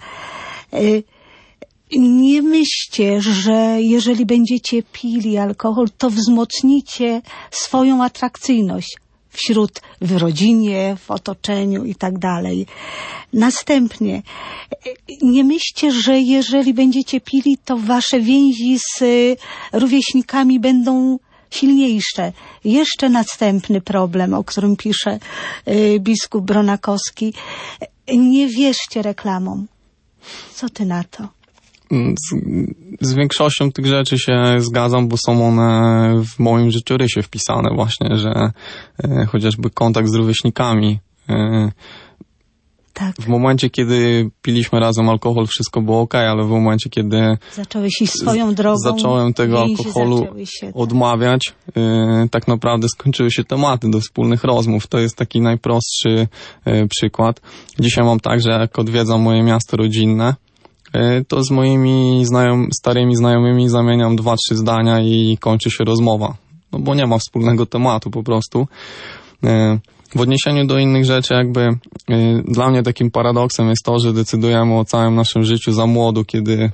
Nie myślcie, że jeżeli będziecie pili alkohol, to wzmocnicie swoją atrakcyjność wśród, w rodzinie, w otoczeniu i tak dalej. Następnie, nie myślcie, że jeżeli będziecie pili, to wasze więzi z rówieśnikami będą silniejsze. Jeszcze następny problem, o którym pisze biskup Bronakowski. Nie wierzcie reklamom. Co ty na to? Z, z większością tych rzeczy się zgadzam, bo są one w moim życiorysie wpisane właśnie, że e, chociażby kontakt z rówieśnikami. E, tak. W momencie, kiedy piliśmy razem alkohol, wszystko było okej, ale w momencie, kiedy zacząłeś iść swoją drogą, zacząłem tego alkoholu się, tak. odmawiać, e, tak naprawdę skończyły się tematy do wspólnych rozmów. To jest taki najprostszy e, przykład. Dzisiaj mam tak, że jak odwiedzam moje miasto rodzinne, to z moimi znajom, starymi znajomymi zamieniam dwa, trzy zdania i kończy się rozmowa. No bo nie ma wspólnego tematu po prostu. W odniesieniu do innych rzeczy jakby dla mnie takim paradoksem jest to, że decydujemy o całym naszym życiu za młodu, kiedy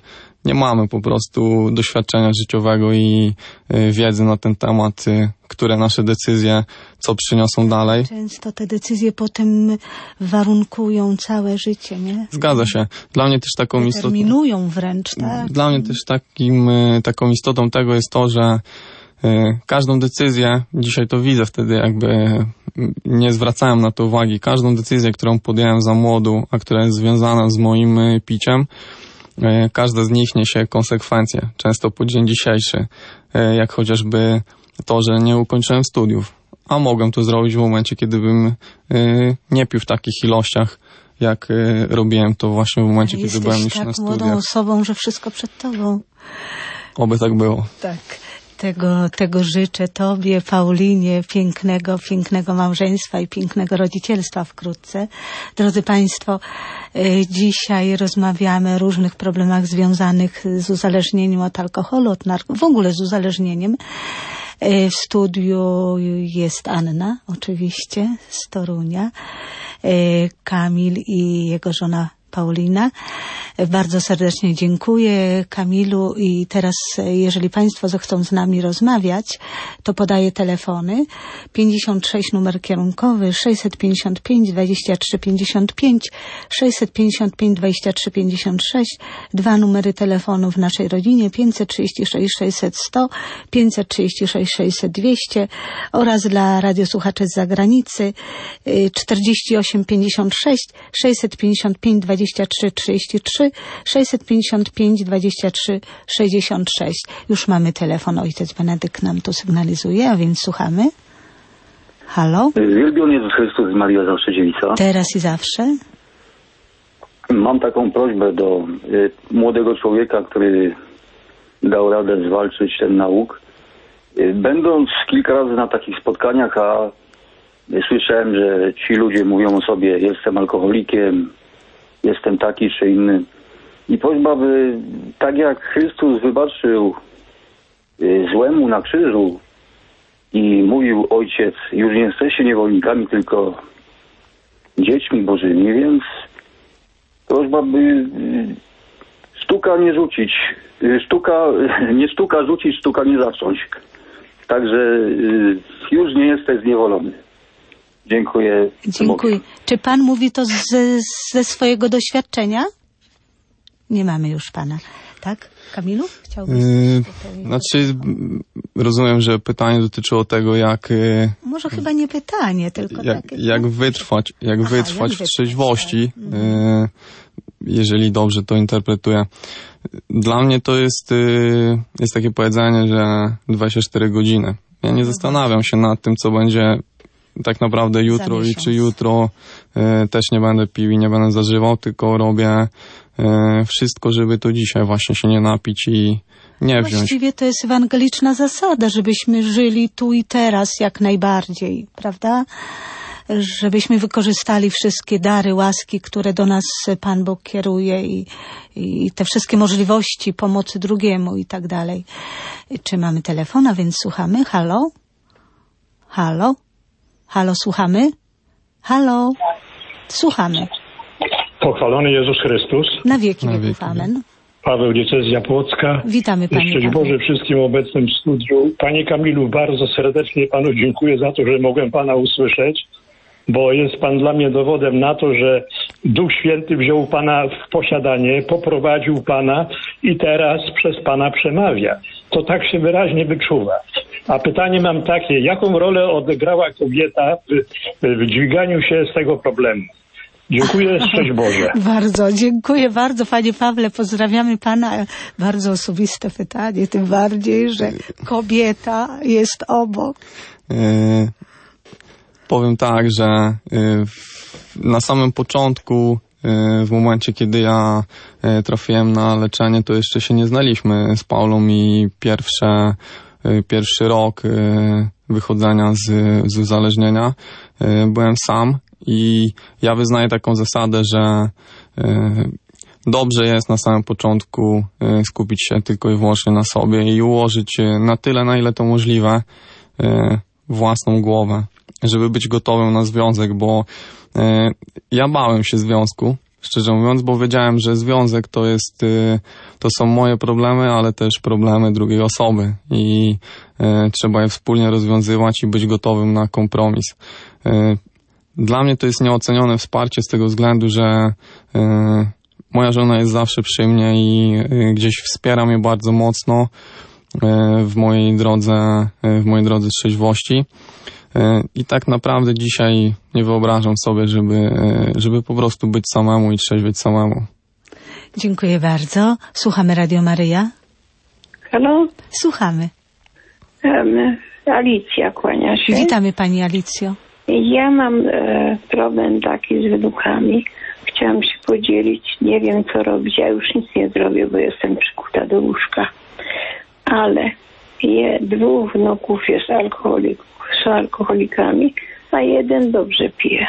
nie mamy po prostu doświadczenia życiowego i y, wiedzy na ten temat, y, które nasze decyzje, co przyniosą dalej. Często te decyzje potem warunkują całe życie, nie? Zgadza się. Dla mnie też taką istotą... Determinują wręcz, tak? Dla mnie też takim, y, taką istotą tego jest to, że y, każdą decyzję, dzisiaj to widzę wtedy jakby y, nie zwracałem na to uwagi, każdą decyzję, którą podjąłem za młodu, a która jest związana z moim y, piciem, każda z nich niesie konsekwencje, często po dzień dzisiejszy, jak chociażby to, że nie ukończyłem studiów, a mogłem to zrobić w momencie, kiedy bym nie pił w takich ilościach, jak robiłem to właśnie w momencie, Jesteś kiedy byłem już tak na studiach. młodą osobą, że wszystko przed tobą. Oby tak było. Tak. Tego, tego życzę Tobie, Paulinie, pięknego, pięknego małżeństwa i pięknego rodzicielstwa wkrótce. Drodzy Państwo, dzisiaj rozmawiamy o różnych problemach związanych z uzależnieniem od alkoholu, od narkotyków, w ogóle z uzależnieniem. W studiu jest Anna, oczywiście, z Torunia, Kamil i jego żona Paulina. Bardzo serdecznie dziękuję Kamilu i teraz, jeżeli Państwo zechcą z nami rozmawiać, to podaję telefony. pięćdziesiąt sześć numer kierunkowy, sześćset pięćdziesiąt pięć, dwadzieścia trzy pięćdziesiąt pięć, sześćset pięćdziesiąt pięć, dwadzieścia trzy pięćdziesiąt sześć, dwa numery telefonu w naszej rodzinie, pięćset trzydzieści sześć sześćset sto, pięćset trzydzieści sześć sześćset dwieście oraz dla radiosłuchaczy z zagranicy czterdzieści osiem pięćdziesiąt sześć, sześćset pięćdziesiąt pięć, dwadzieścia trzy trzydzieści trzy, sześćset pięćdziesiąt pięć, dwadzieścia trzy sześćdziesiąt sześć. Już mamy telefon, ojciec Benedykt nam to sygnalizuje, a więc słuchamy. Halo? Wielbiony Jezus Chrystus, Maria zawsze dziewica. Teraz i zawsze. Mam taką prośbę do y, młodego człowieka, który dał radę zwalczyć ten nauk. Y, będąc kilka razy na takich spotkaniach, a y, słyszałem, że ci ludzie mówią o sobie, jestem alkoholikiem, jestem taki czy inny. I prośba, by tak jak Chrystus wybaczył y, złemu na krzyżu i mówił Ojciec, już nie jesteście niewolnikami, tylko dziećmi Bożymi, więc prośba, by y, sztuka nie rzucić, y, sztuka, nie sztuka rzucić, sztuka nie zacząć. Także y, już nie jesteś zniewolony. Dziękuję. Dziękuję. Czy Pan mówi to ze, ze swojego doświadczenia? Nie mamy już Pana. Tak? Kamilu? Chciałbyś Yy, tutaj... Znaczy, rozumiem, że pytanie dotyczyło tego, jak... Yy, Może chyba nie pytanie, tylko jak, takie... jak wytrwać, jak Aha, wytrwać jak w wytrwać, trzeźwości, tak. yy, jeżeli dobrze to interpretuję. Dla mnie to jest, yy, jest takie powiedzenie, że dwadzieścia cztery godziny. Ja nie zastanawiam się nad tym, co będzie tak naprawdę jutro i czy jutro y, też nie będę pił i nie będę zażywał, tylko robię y, wszystko, żeby to dzisiaj właśnie się nie napić i nie wziąć. Właściwie to jest ewangeliczna zasada, żebyśmy żyli tu i teraz jak najbardziej, prawda? Żebyśmy wykorzystali wszystkie dary, łaski, które do nas Pan Bóg kieruje i, i te wszystkie możliwości pomocy drugiemu i tak dalej. Czy mamy telefon, a więc słuchamy? Halo? Halo? Halo, słuchamy? Halo? Słuchamy. Pochwalony Jezus Chrystus. Na wieki Na wieków. wieki. Amen. Paweł, diecezja płocka. Witamy, Panie Szczęść Paweł. Boże wszystkim obecnym w studiu. Panie Kamilu, bardzo serdecznie Panu dziękuję za to, że mogłem Pana usłyszeć, bo jest Pan dla mnie dowodem na to, że Duch Święty wziął Pana w posiadanie, poprowadził Pana i teraz przez Pana przemawia. To tak się wyraźnie wyczuwa. A pytanie mam takie, jaką rolę odegrała kobieta w, w dźwiganiu się z tego problemu? Dziękuję, szczęść Boże. Bardzo, dziękuję bardzo, Panie Pawle, pozdrawiamy Pana. Bardzo osobiste pytanie, tym bardziej, że kobieta jest obok. Yy, powiem tak, że yy, w, na samym początku, yy, w momencie, kiedy ja yy, trafiłem na leczenie, to jeszcze się nie znaliśmy z Paulą i pierwsze, yy, pierwszy rok yy, wychodzenia z, z uzależnienia yy, byłem sam. I ja wyznaję taką zasadę, że y, dobrze jest na samym początku y, skupić się tylko i wyłącznie na sobie i ułożyć y, na tyle, na ile to możliwe, y, własną głowę, żeby być gotowym na związek, bo y, ja bałem się związku, szczerze mówiąc, bo wiedziałem, że związek to jest, to są moje problemy, ale też problemy drugiej osoby i trzeba je wspólnie rozwiązywać i być gotowym na kompromis. Dla mnie to jest nieocenione wsparcie z tego względu, że moja żona jest zawsze przy mnie i gdzieś wspiera mnie bardzo mocno w mojej drodze, w mojej drodze trzeźwości. I tak naprawdę dzisiaj nie wyobrażam sobie, żeby, żeby po prostu być samemu i trzeźwieć samemu. Dziękuję bardzo. Słuchamy Radio Maryja. Halo? Słuchamy. Um, Alicja kłania się. Witamy Pani Alicjo. Ja mam e, problem taki z wynukami. Chciałam się podzielić. Nie wiem, co robić. Ja już nic nie zrobię, bo jestem przykuta do łóżka. Ale je, dwóch wnuków jest alkoholików, są alkoholikami, a jeden dobrze pije.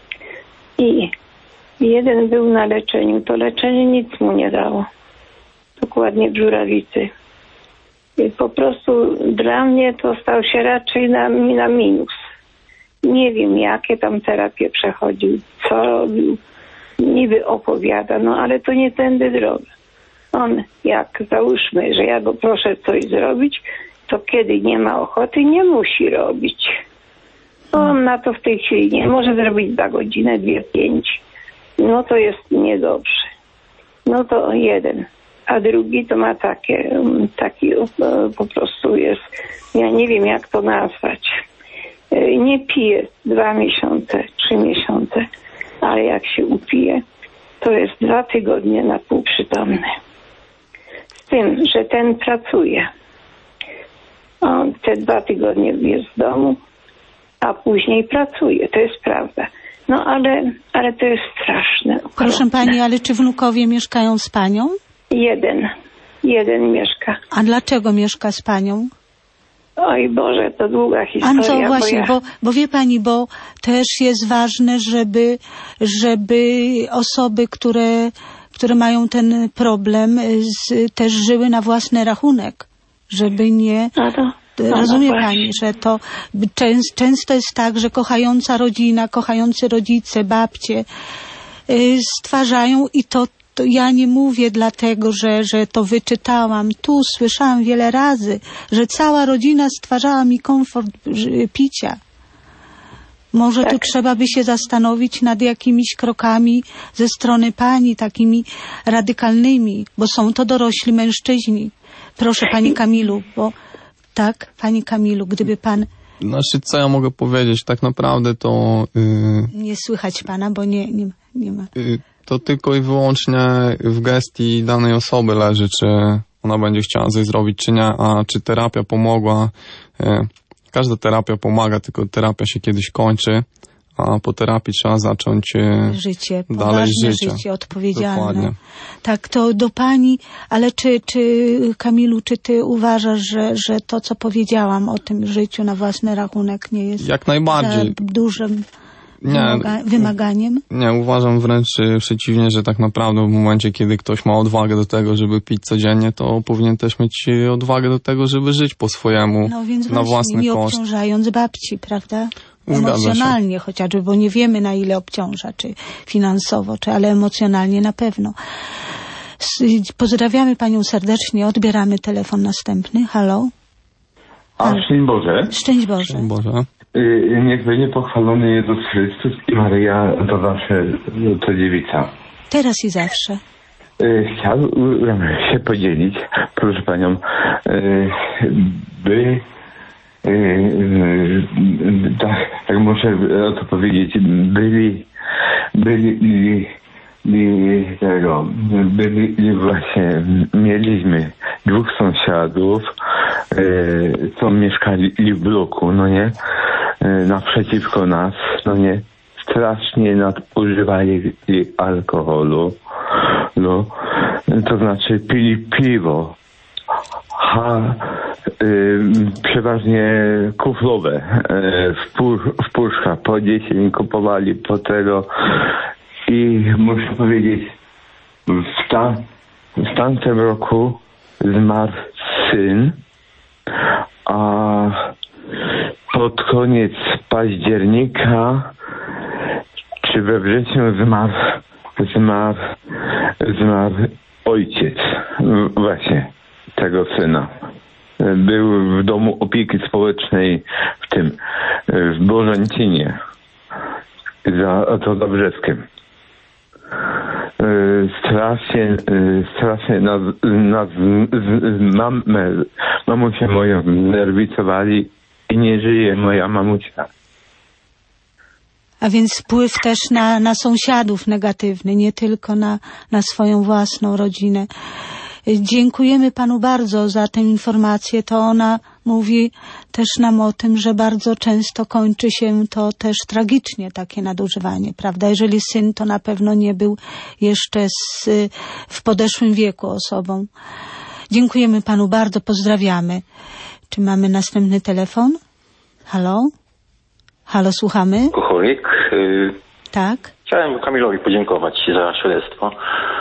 I jeden był na leczeniu. To leczenie nic mu nie dało. Dokładnie w żurawicy. I po prostu dla mnie to stał się raczej na, na minus. Nie wiem, jakie tam terapie przechodził, co robił. Niby opowiada, no ale to nie tędy droga. On, jak załóżmy, że ja go proszę coś zrobić, to kiedy nie ma ochoty, nie musi robić. On na to w tej chwili nie może zrobić za godzinę, dwie, pięć. No to jest niedobrze. No to jeden. A drugi to ma takie, taki po prostu jest, ja nie wiem jak to nazwać. Nie pije dwa miesiące, trzy miesiące, ale jak się upije, to jest dwa tygodnie na pół przytomny. Z tym, że ten pracuje. On te dwa tygodnie jest w domu, a później pracuje. To jest prawda. No ale, ale to jest straszne. Okropne. Proszę Pani, ale czy wnukowie mieszkają z Panią? Jeden. Jeden mieszka. A dlaczego mieszka z Panią? Oj Boże, to długa historia. A co właśnie, bo, ja... bo, bo wie Pani, bo też jest ważne, żeby, żeby osoby, które, które mają ten problem, z, też żyły na własny rachunek. Żeby nie... A to, no, rozumie no Pani, że to częst, często jest tak, że kochająca rodzina, kochający rodzice, babcie y, stwarzają i to To ja nie mówię dlatego, że, że to wyczytałam. Tu słyszałam wiele razy, że cała rodzina stwarzała mi komfort picia. Może tak. Tu trzeba by się zastanowić nad jakimiś krokami ze strony Pani, takimi radykalnymi, bo są to dorośli mężczyźni. Proszę Pani Kamilu, bo tak, Pani Kamilu, gdyby Pan... Znaczy, co ja mogę powiedzieć? Tak naprawdę to... Yy... Nie słychać Pana, bo nie, nie, nie ma... Yy... To tylko i wyłącznie w gestii danej osoby leży, czy ona będzie chciała coś zrobić, czy nie, a czy terapia pomogła. Każda terapia pomaga, tylko terapia się kiedyś kończy, a po terapii trzeba zacząć życie, dalej życie. życie odpowiedzialne. Dokładnie. Tak, to do Pani, ale czy, czy Kamilu, czy Ty uważasz, że, że to, co powiedziałam o tym życiu na własny rachunek nie jest jak najbardziej za dużym Nie, wymaga- wymaganiem? Nie, uważam wręcz przeciwnie, że tak naprawdę w momencie, kiedy ktoś ma odwagę do tego, żeby pić codziennie, to powinien też mieć odwagę do tego, żeby żyć po swojemu, no więc na właśnie, własny nie koszt. obciążając babci, prawda? Zgadza Emocjonalnie się. chociażby, bo nie wiemy, na ile obciąża, czy finansowo, czy ale emocjonalnie na pewno. S- Pozdrawiamy Panią serdecznie, odbieramy telefon następny. Halo? A szczęść Boże. Szczęść Boże. Boże. Y, Niech będzie pochwalony Jezus Chrystus i Maryja to zawsze to dziewica. Teraz i zawsze. Y, Chciałbym się podzielić, proszę Panią, y, by y, y, tak, tak muszę to powiedzieć, byli byli byli tego, byli właśnie, mieliśmy dwóch sąsiadów, y, co mieszkali w bloku, no nie, y, naprzeciwko nas, no nie, strasznie nadużywali alkoholu, no, to znaczy pili piwo, ha, y, przeważnie kuflowe, y, w, pusz, w puszkach, po dziesięć kupowali po tego i muszę powiedzieć, w, ta, w tamtym roku zmarł syn, a pod koniec października czy we wrześniu zmarł zmarł, zmarł ojciec właśnie tego syna. Był w domu opieki społecznej w tym, w Bożęcinie, za to Dobrzewskiem. Strasznie, strasznie nas, nas mamę, mamusię moją znerwicowali i nie żyje moja mamusia. A więc wpływ też na, na sąsiadów negatywny, nie tylko na, na swoją własną rodzinę. Dziękujemy panu bardzo za tę informację. To ona mówi też nam o tym, że bardzo często kończy się to też tragicznie, takie nadużywanie, prawda? Jeżeli syn, to na pewno nie był jeszcze z, w podeszłym wieku osobą. Dziękujemy panu bardzo, pozdrawiamy. Czy mamy następny telefon? Halo? Halo, słuchamy? Alkoholik. Yy, tak. Chciałem Kamilowi podziękować za świadectwo.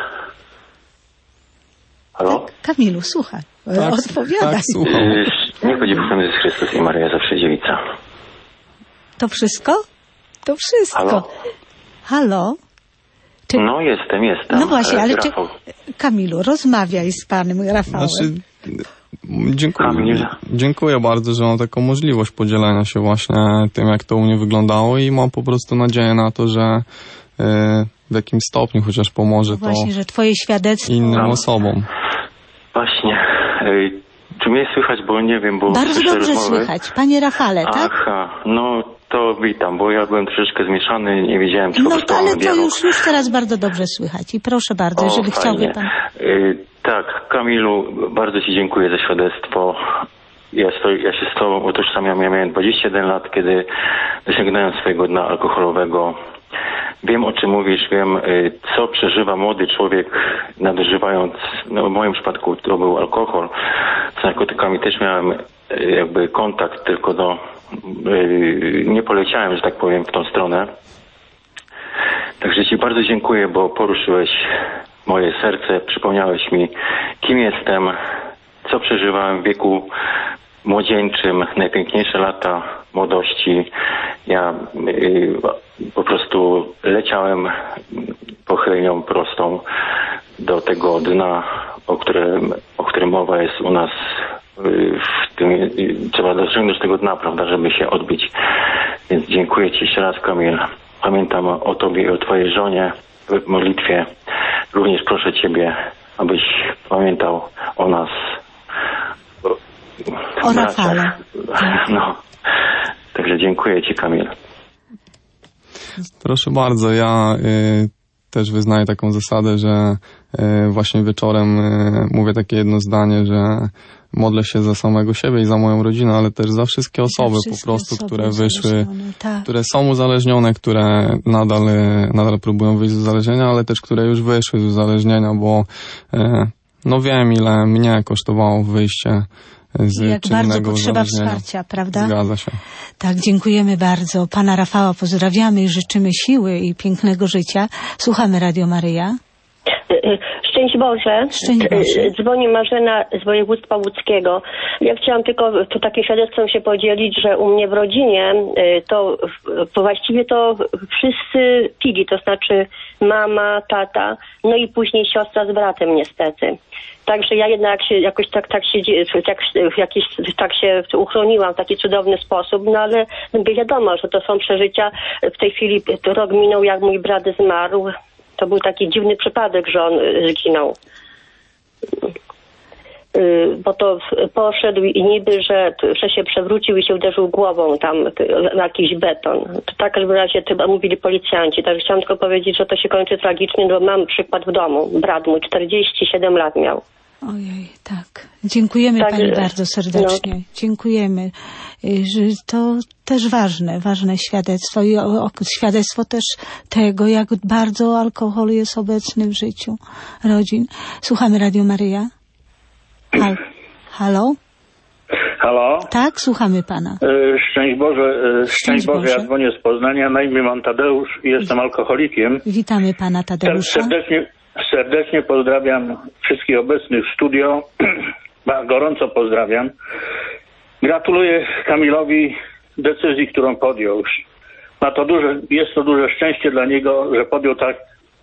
Halo? Tak, Kamilu, słuchaj. Tak, odpowiadaj. Tak, słucham. Yy, niech będzie pochwalony Jezus Chrystus i Maryja zawsze dziewica. To wszystko? To wszystko. Halo? Halo? Czy... No jestem, jestem. No właśnie, ale czy... Rafał. Kamilu, rozmawiaj z panem Rafałem. Znaczy, dziękuję, Kamil. dziękuję bardzo, że mam taką możliwość podzielenia się właśnie tym, jak to u mnie wyglądało i mam po prostu nadzieję na to, że y, w jakimś stopniu chociaż pomoże to Właśnie, że twoje świadectwo... innym No. osobom. Właśnie. Yy, czy mnie słychać, bo nie wiem, bo... Bardzo słyszę dobrze rozmowy. słychać. Panie Rafale, tak? Aha, no to witam, bo ja byłem troszeczkę zmieszany, nie wiedziałem, co No po to, prostu ale mam to dialog. już, już teraz bardzo dobrze słychać. I proszę bardzo, O, jeżeli fajnie. chciałby pan... Y, tak, Kamilu, bardzo ci dziękuję za świadectwo. Ja, stoi, ja się z tobą utożsamiam. Ja miałem dwadzieścia jeden lat, kiedy dosięgnąłem swojego dna alkoholowego. Wiem, o czym mówisz, wiem, y, co przeżywa młody człowiek nadużywając, no w moim przypadku to był alkohol. Z narkotykami też miałem y, jakby kontakt, tylko do, y, nie poleciałem, że tak powiem, w tą stronę. Także ci bardzo dziękuję, bo poruszyłeś moje serce, przypomniałeś mi, kim jestem, co przeżywałem w wieku młodzieńczym, najpiękniejsze lata młodości. Ja y, po prostu leciałem pochylnią prostą do tego dna, o którym, o którym mowa jest u nas. Y, w tym, y, trzeba dosięgnąć tego dna, prawda, żeby się odbić. Więc dziękuję ci jeszcze raz, Kamil. Pamiętam o tobie i o twojej żonie w modlitwie. Również proszę ciebie, abyś pamiętał o nas. O Rafale. No. Także dziękuję ci, Kamil. Proszę bardzo, ja y, też wyznaję taką zasadę, że y, właśnie wieczorem y, mówię takie jedno zdanie, że modlę się za samego siebie i za moją rodzinę, ale też za wszystkie osoby Za wszystkie po prostu, osoby które wyszły, uzależnione, tak. które są uzależnione, które nadal, y, nadal próbują wyjść z uzależnienia, ale też które już wyszły z uzależnienia, bo y, no wiem, ile mnie kosztowało wyjście z Jak bardzo czynnego potrzeba uzależnienia. wsparcia, prawda? Zgadza się. Tak, dziękujemy bardzo. Pana Rafała pozdrawiamy i życzymy siły i pięknego życia. Słuchamy Radio Maryja. Szczęść Boże. Szczęść Boże. Dzwoni Marzena z województwa łódzkiego. Ja chciałam tylko tu takim świadectwem się podzielić, że u mnie w rodzinie to, to właściwie to wszyscy pili, to znaczy mama, tata, no i później siostra z bratem niestety. Także ja jednak się jakoś tak, tak się jak, jakiś, tak się uchroniłam w taki cudowny sposób, no ale wiadomo, że to są przeżycia. W tej chwili rok minął, jak mój brat zmarł. To był taki dziwny przypadek, że on zginął. Bo to poszedł i niby, że, że się przewrócił i się uderzył głową tam na jakiś beton. To tak w razie chyba mówili policjanci. Także chciałam tylko powiedzieć, że to się kończy tragicznie, bo mam przykład w domu. Brat mój czterdzieści siedem lat miał. Ojej, tak. Dziękujemy Tak, pani że- bardzo serdecznie. no. Dziękujemy. Y, Że to też ważne, ważne świadectwo i o, o, świadectwo też tego, jak bardzo alkohol jest obecny w życiu rodzin. Słuchamy Radio Maryja. Hal, halo? Halo? Tak, słuchamy pana. E, Szczęść Boże, e, szczęść Boże, Boże. ja dzwonię z Poznania, na imię mam Tadeusz i jestem alkoholikiem. Witamy pana Tadeusza. Serdecznie, serdecznie pozdrawiam wszystkich obecnych w studio, Ba- gorąco pozdrawiam. Gratuluję Kamilowi decyzji, którą podjął. Ma to duże, jest to duże szczęście dla niego, że podjął tak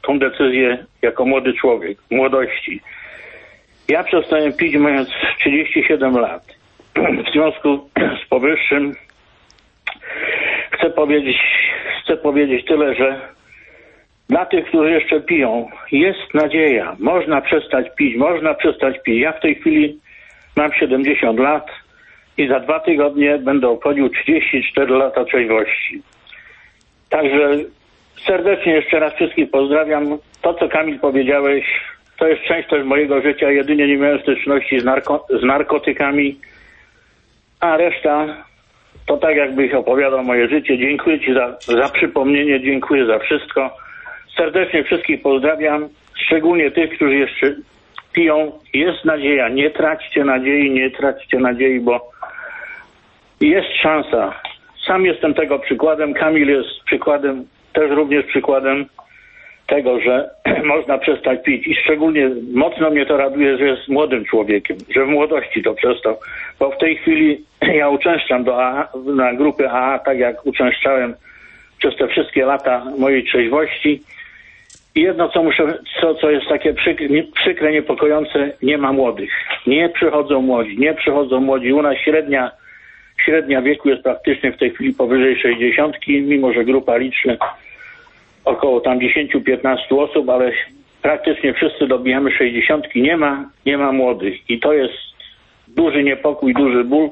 tą decyzję jako młody człowiek, w młodości. Ja przestałem pić mając trzydzieści siedem lat. W związku z powyższym chcę powiedzieć, chcę powiedzieć tyle, że dla tych, którzy jeszcze piją, jest nadzieja. Można przestać pić, można przestać pić. Ja w tej chwili mam siedemdziesiąt lat i za dwa tygodnie będę obchodził trzydzieści cztery lata trzeźwości. Także serdecznie jeszcze raz wszystkich pozdrawiam. To, co Kamil powiedziałeś, to jest część też mojego życia. Jedynie nie miałem styczności z, narko- z narkotykami, a reszta to tak jakbyś opowiadał moje życie. Dziękuję Ci za, za przypomnienie, dziękuję za wszystko. Serdecznie wszystkich pozdrawiam, szczególnie tych, którzy jeszcze piją. Jest nadzieja, nie traćcie nadziei, nie traćcie nadziei, bo jest szansa. Sam jestem tego przykładem, Kamil jest przykładem, też również przykładem tego, że można przestać pić i szczególnie mocno mnie to raduje, że jest młodym człowiekiem, że w młodości to przestał, bo w tej chwili ja uczęszczam do A A, na grupy A A, tak jak uczęszczałem przez te wszystkie lata mojej trzeźwości. I jedno, co muszę, co, co jest takie przykre, nie, przykre, niepokojące, nie ma młodych. Nie przychodzą młodzi, nie przychodzą młodzi. U nas średnia, średnia wieku jest praktycznie w tej chwili powyżej sześćdziesiątki, mimo że grupa liczy około tam dziesięć do piętnastu osób, ale praktycznie wszyscy dobijamy sześćdziesiątki. Nie ma, nie ma młodych. I to jest duży niepokój, duży ból.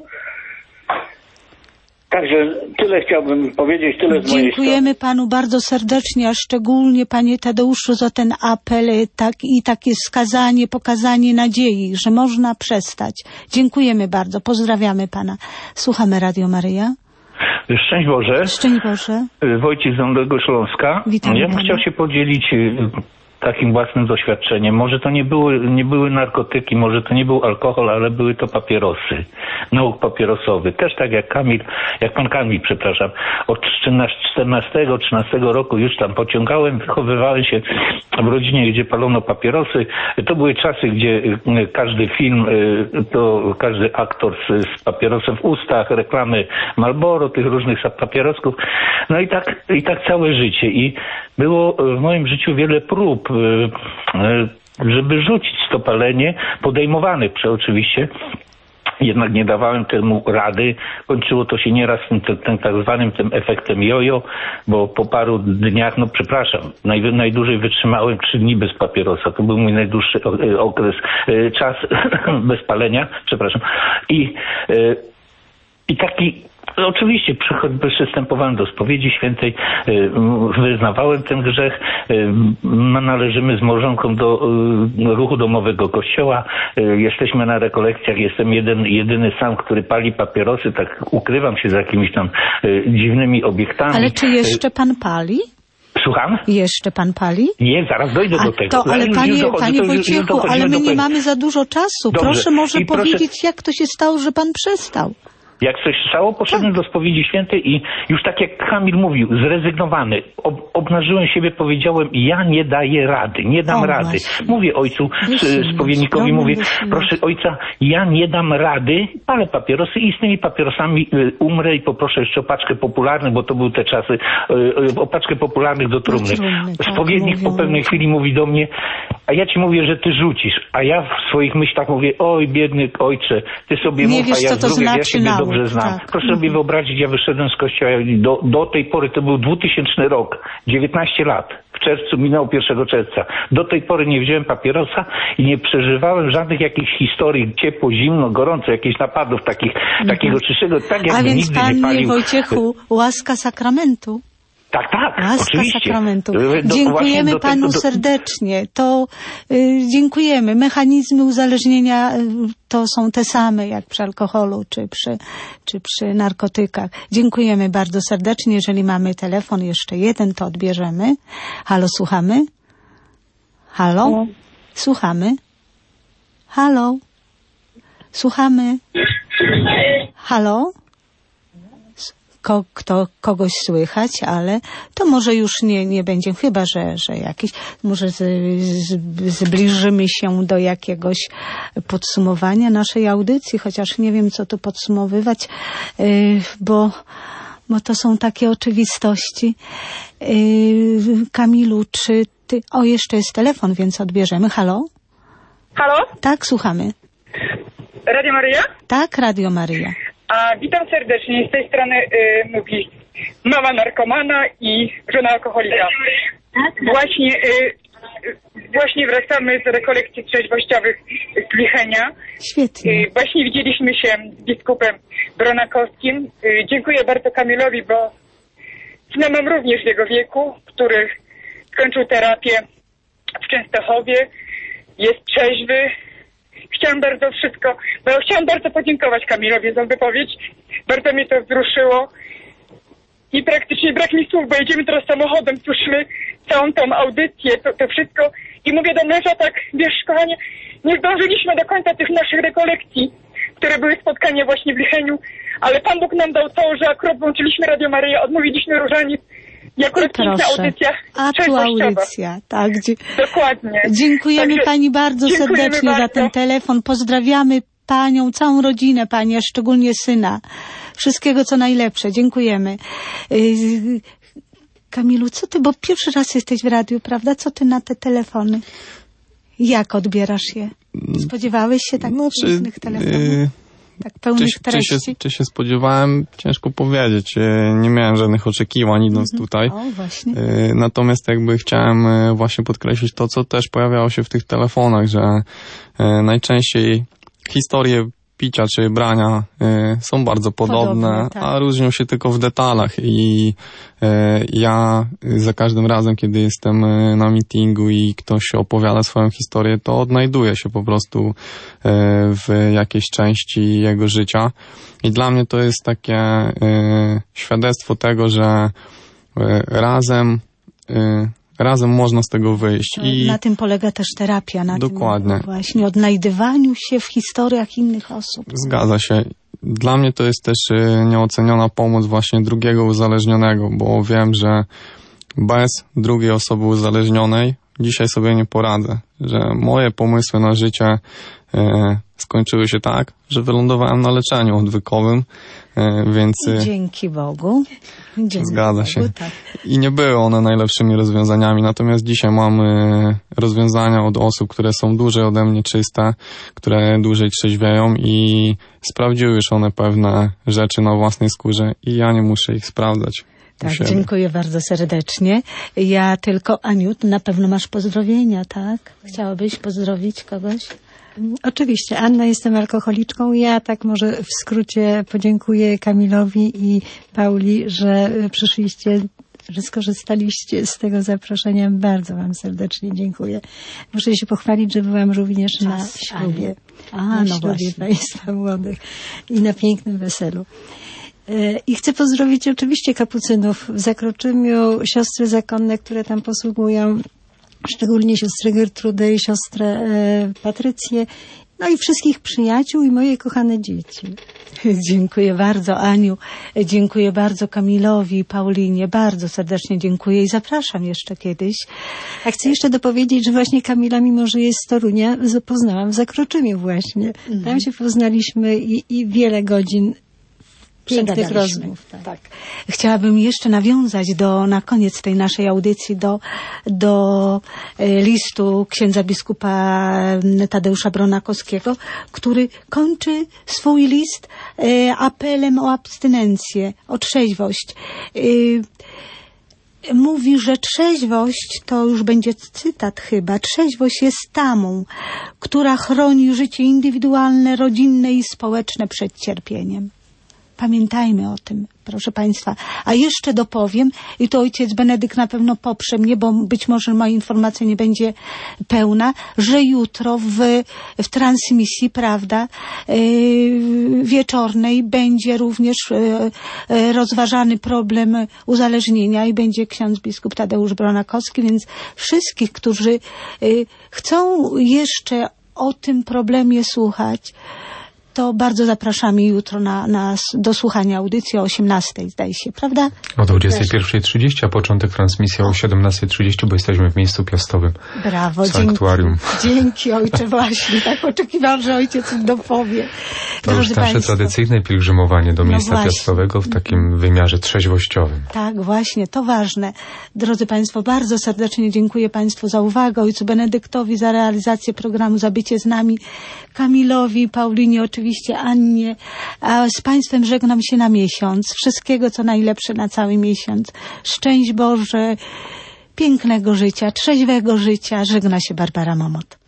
Także tyle chciałbym powiedzieć, tyle z mojej strony. Dziękujemy panu bardzo serdecznie, a szczególnie panie Tadeuszu za ten apel tak, i takie wskazanie, pokazanie nadziei, że można przestać. Dziękujemy bardzo, pozdrawiamy pana. Słuchamy Radio Maryja. Szczęść Boże. Szczęść Boże. Wojciech z Dolnego Śląska. Witam Ja bym pana. chciał się podzielić takim własnym doświadczeniem. Może to nie były, nie były narkotyki, może to nie był alkohol, ale były to papierosy. Nauk papierosowy. Też tak jak Kamil, jak pan Kamil, przepraszam, od czternastego, trzynastego roku już tam pociągałem, wychowywałem się w rodzinie, gdzie palono papierosy. To były czasy, gdzie każdy film, to każdy aktor z, z papierosem w ustach, reklamy Marlboro, tych różnych papierosków. No i tak, i tak całe życie. I było w moim życiu wiele prób, żeby rzucić to palenie, podejmowanych oczywiście. Jednak nie dawałem temu rady. Kończyło to się nieraz tym, tym, tym tak zwanym tym efektem jojo, bo po paru dniach, no przepraszam, naj, najdłużej wytrzymałem trzy dni bez papierosa. To był mój najdłuższy okres, czas bez palenia, przepraszam. I, i taki oczywiście przystępowałem do spowiedzi świętej, wyznawałem ten grzech, należymy z małżonką do ruchu domowego kościoła, jesteśmy na rekolekcjach, jestem jeden, jedyny sam, który pali papierosy, tak ukrywam się za jakimiś tam dziwnymi obiektami. Ale czy jeszcze pan pali? Słucham? Jeszcze pan pali? Nie, zaraz dojdę A do tego. To, ale już, panie, już dochodzi, panie już, Wojciechu, już ale my nie tego. mamy za dużo czasu. Dobrze. Proszę może I powiedzieć, proszę... jak to się stało, że pan przestał. Jak coś stało, poszedłem do spowiedzi świętej i już tak jak Kamil mówił, zrezygnowany, ob, obnażyłem siebie, powiedziałem, ja nie daję rady, nie dam o, rady. Właśnie. Mówię ojcu, spowiednikowi, mówię, proszę ojca, ja nie dam rady, palę papierosy i z tymi papierosami umrę i poproszę jeszcze o paczkę popularnych, bo to były te czasy, o paczkę popularnych do trumny. Tak, Spowiednik po pewnej chwili mówi do mnie, a ja ci mówię, że ty rzucisz, a ja w swoich myślach mówię, oj biedny ojcze, ty sobie nie mów, wiesz, a ja co to zdrowie, znaczy ja siebie nauk, dobrze znam. tak. Proszę sobie wyobrazić, ja wyszedłem z kościoła do, do tej pory, to był dwutysięczny rok, dziewiętnaście lat. W czerwcu, minęło pierwszego czerwca. Do tej pory nie wziąłem papierosa i nie przeżywałem żadnych jakichś historii ciepło, zimno, gorąco, jakichś napadów takich, mhm. takiego czystego, tak jak A więc nigdy panie nie palił. Wojciechu, łaska sakramentu. Tak, tak, Łaska oczywiście. sakramentu. Do, dziękujemy do panu tego, do... serdecznie. To y, dziękujemy. Mechanizmy uzależnienia y, to są te same jak przy alkoholu czy przy, czy przy narkotykach. Dziękujemy bardzo serdecznie. Jeżeli mamy telefon jeszcze jeden, to odbierzemy. Halo, słuchamy? Halo? No. Słuchamy? Halo? Słuchamy? Halo? Ko, kto, kogoś słychać, ale to może już nie, nie będzie, chyba że, że jakiś, może z, z, zbliżymy się do jakiegoś podsumowania naszej audycji, chociaż nie wiem, co tu podsumowywać, yy, bo bo to są takie oczywistości. Yy, Kamilu, czy ty... O, jeszcze jest telefon, więc odbierzemy. Halo? Halo? Tak, słuchamy. Radio Maryja? Tak, Radio Maryja. A, witam serdecznie. Z tej strony y, mówi mama narkomana i żona alkoholika. Właśnie, y, właśnie wracamy z rekolekcji trzeźwościowych z Lichenia. Świetnie. Y, właśnie widzieliśmy się z biskupem Bronakowskim. Y, dziękuję bardzo Kamilowi, bo syna mam również w jego wieku, który skończył terapię w Częstochowie. Jest trzeźwy. Chciałam bardzo wszystko, bo chciałam bardzo podziękować Kamilowi za wypowiedź. Bardzo mnie to wzruszyło. I praktycznie brak mi słów, bo jedziemy teraz samochodem, słyszymy całą tą audycję, to, to wszystko. I mówię do męża tak, wiesz, kochanie, nie zdążyliśmy do końca tych naszych rekolekcji, które były spotkania właśnie w Licheniu, ale Pan Bóg nam dał to, że akurat włączyliśmy Radio Maryję, odmówiliśmy różaniec. I akurat piękna audycja. A tu audycja, tak. Dokładnie. Dziękujemy Także Pani bardzo serdecznie bardzo. za ten telefon. Pozdrawiamy Panią, całą rodzinę Pani, a szczególnie syna. Wszystkiego co najlepsze. Dziękujemy. Yy, Kamilu, co Ty, bo pierwszy raz jesteś w radiu, prawda? Co Ty na te telefony? Jak odbierasz je? Spodziewałeś się tak no, pięknych czy, telefonów? Yy... Tak, pełnych czy, treści. Czy się, czy się spodziewałem? Ciężko powiedzieć. Nie miałem żadnych oczekiwań idąc mm-hmm. tutaj. O, właśnie. Natomiast jakby chciałem właśnie podkreślić to, co też pojawiało się w tych telefonach, że najczęściej historie picia czy brania y, są bardzo podobne, podobne tak. a różnią się tylko w detalach i y, ja za każdym razem, kiedy jestem na meetingu i ktoś opowiada swoją historię, to odnajduję się po prostu y, w jakiejś części jego życia i dla mnie to jest takie y, świadectwo tego, że y, razem y, Razem można z tego wyjść. I na tym polega też terapia. Na dokładnie. Tym właśnie odnajdywaniu się w historiach innych osób. Zgadza się. Dla mnie to jest też nieoceniona pomoc właśnie drugiego uzależnionego, bo wiem, że bez drugiej osoby uzależnionej dzisiaj sobie nie poradzę. Że moje pomysły na życie e, skończyły się tak, że wylądowałem na leczeniu odwykowym, e, więc... I dzięki Bogu. Dzięki Zgadza Bogu, się. Tak. I nie były one najlepszymi rozwiązaniami, natomiast dzisiaj mam e, rozwiązania od osób, które są dłużej ode mnie czyste, które dłużej trzeźwieją i sprawdziły już one pewne rzeczy na własnej skórze i ja nie muszę ich sprawdzać. Tak, dziękuję bardzo serdecznie. Ja tylko, Aniu, na pewno masz pozdrowienia, tak? Chciałabyś pozdrowić kogoś? Oczywiście. Anna, jestem alkoholiczką. Ja tak może w skrócie podziękuję Kamilowi i Pauli, że przyszliście, że skorzystaliście z tego zaproszenia. Bardzo Wam serdecznie dziękuję. Muszę się pochwalić, że byłam również Czas, na ślubie. A, na no ślubie właśnie. Państwa młodych i na pięknym weselu. I chcę pozdrowić oczywiście kapucynów w Zakroczymiu, siostry zakonne, które tam posługują, szczególnie siostrę Gertrudę i siostrę e, Patrycję, no i wszystkich przyjaciół i moje kochane dzieci. Dziękuję bardzo, Aniu. Dziękuję bardzo Kamilowi i Paulinie. Bardzo serdecznie dziękuję i zapraszam jeszcze kiedyś. A chcę jeszcze dopowiedzieć, że właśnie Kamila, mimo że jest z Torunia, poznałam w Zakroczymiu właśnie. Mhm. Tam się poznaliśmy i, i wiele godzin pięknych rozmów. Tak. tak. Chciałabym jeszcze nawiązać do, na koniec tej naszej audycji do, do e, listu księdza biskupa Tadeusza Bronakowskiego, który kończy swój list e, apelem o abstynencję, o trzeźwość. E, mówi, że trzeźwość, to już będzie cytat chyba, trzeźwość jest tamą, która chroni życie indywidualne, rodzinne i społeczne przed cierpieniem. Pamiętajmy o tym, proszę Państwa. A jeszcze dopowiem, i to ojciec Benedykt na pewno poprze mnie, bo być może moja informacja nie będzie pełna, że jutro w, w transmisji, prawda, yy, wieczornej będzie również yy, rozważany problem uzależnienia i będzie ksiądz biskup Tadeusz Bronakowski, więc wszystkich, którzy yy, chcą jeszcze o tym problemie słuchać, to bardzo zapraszamy jutro na, na, do słuchania audycji o osiemnastej, zdaje się, prawda? O dwudziestej pierwszej trzydzieści, a początek transmisji o siedemnastej trzydzieści, bo jesteśmy w miejscu piastowym. Brawo, sanktuarium. Dzięki, dzięki ojcze, właśnie. Tak oczekiwałam, że ojciec coś dopowie. To już nasze Państwo, tradycyjne pielgrzymowanie do miejsca no piastowego w takim wymiarze trzeźwościowym. Tak, właśnie, to ważne. Drodzy Państwo, bardzo serdecznie dziękuję Państwu za uwagę, ojcu Benedyktowi za realizację programu, za bycie z nami, Kamilowi, Paulinie, oczywiście Annie, a z Państwem żegnam się na miesiąc. Wszystkiego, co najlepsze na cały miesiąc. Szczęść Boże, pięknego życia, trzeźwego życia. Żegna się Barbara Momot.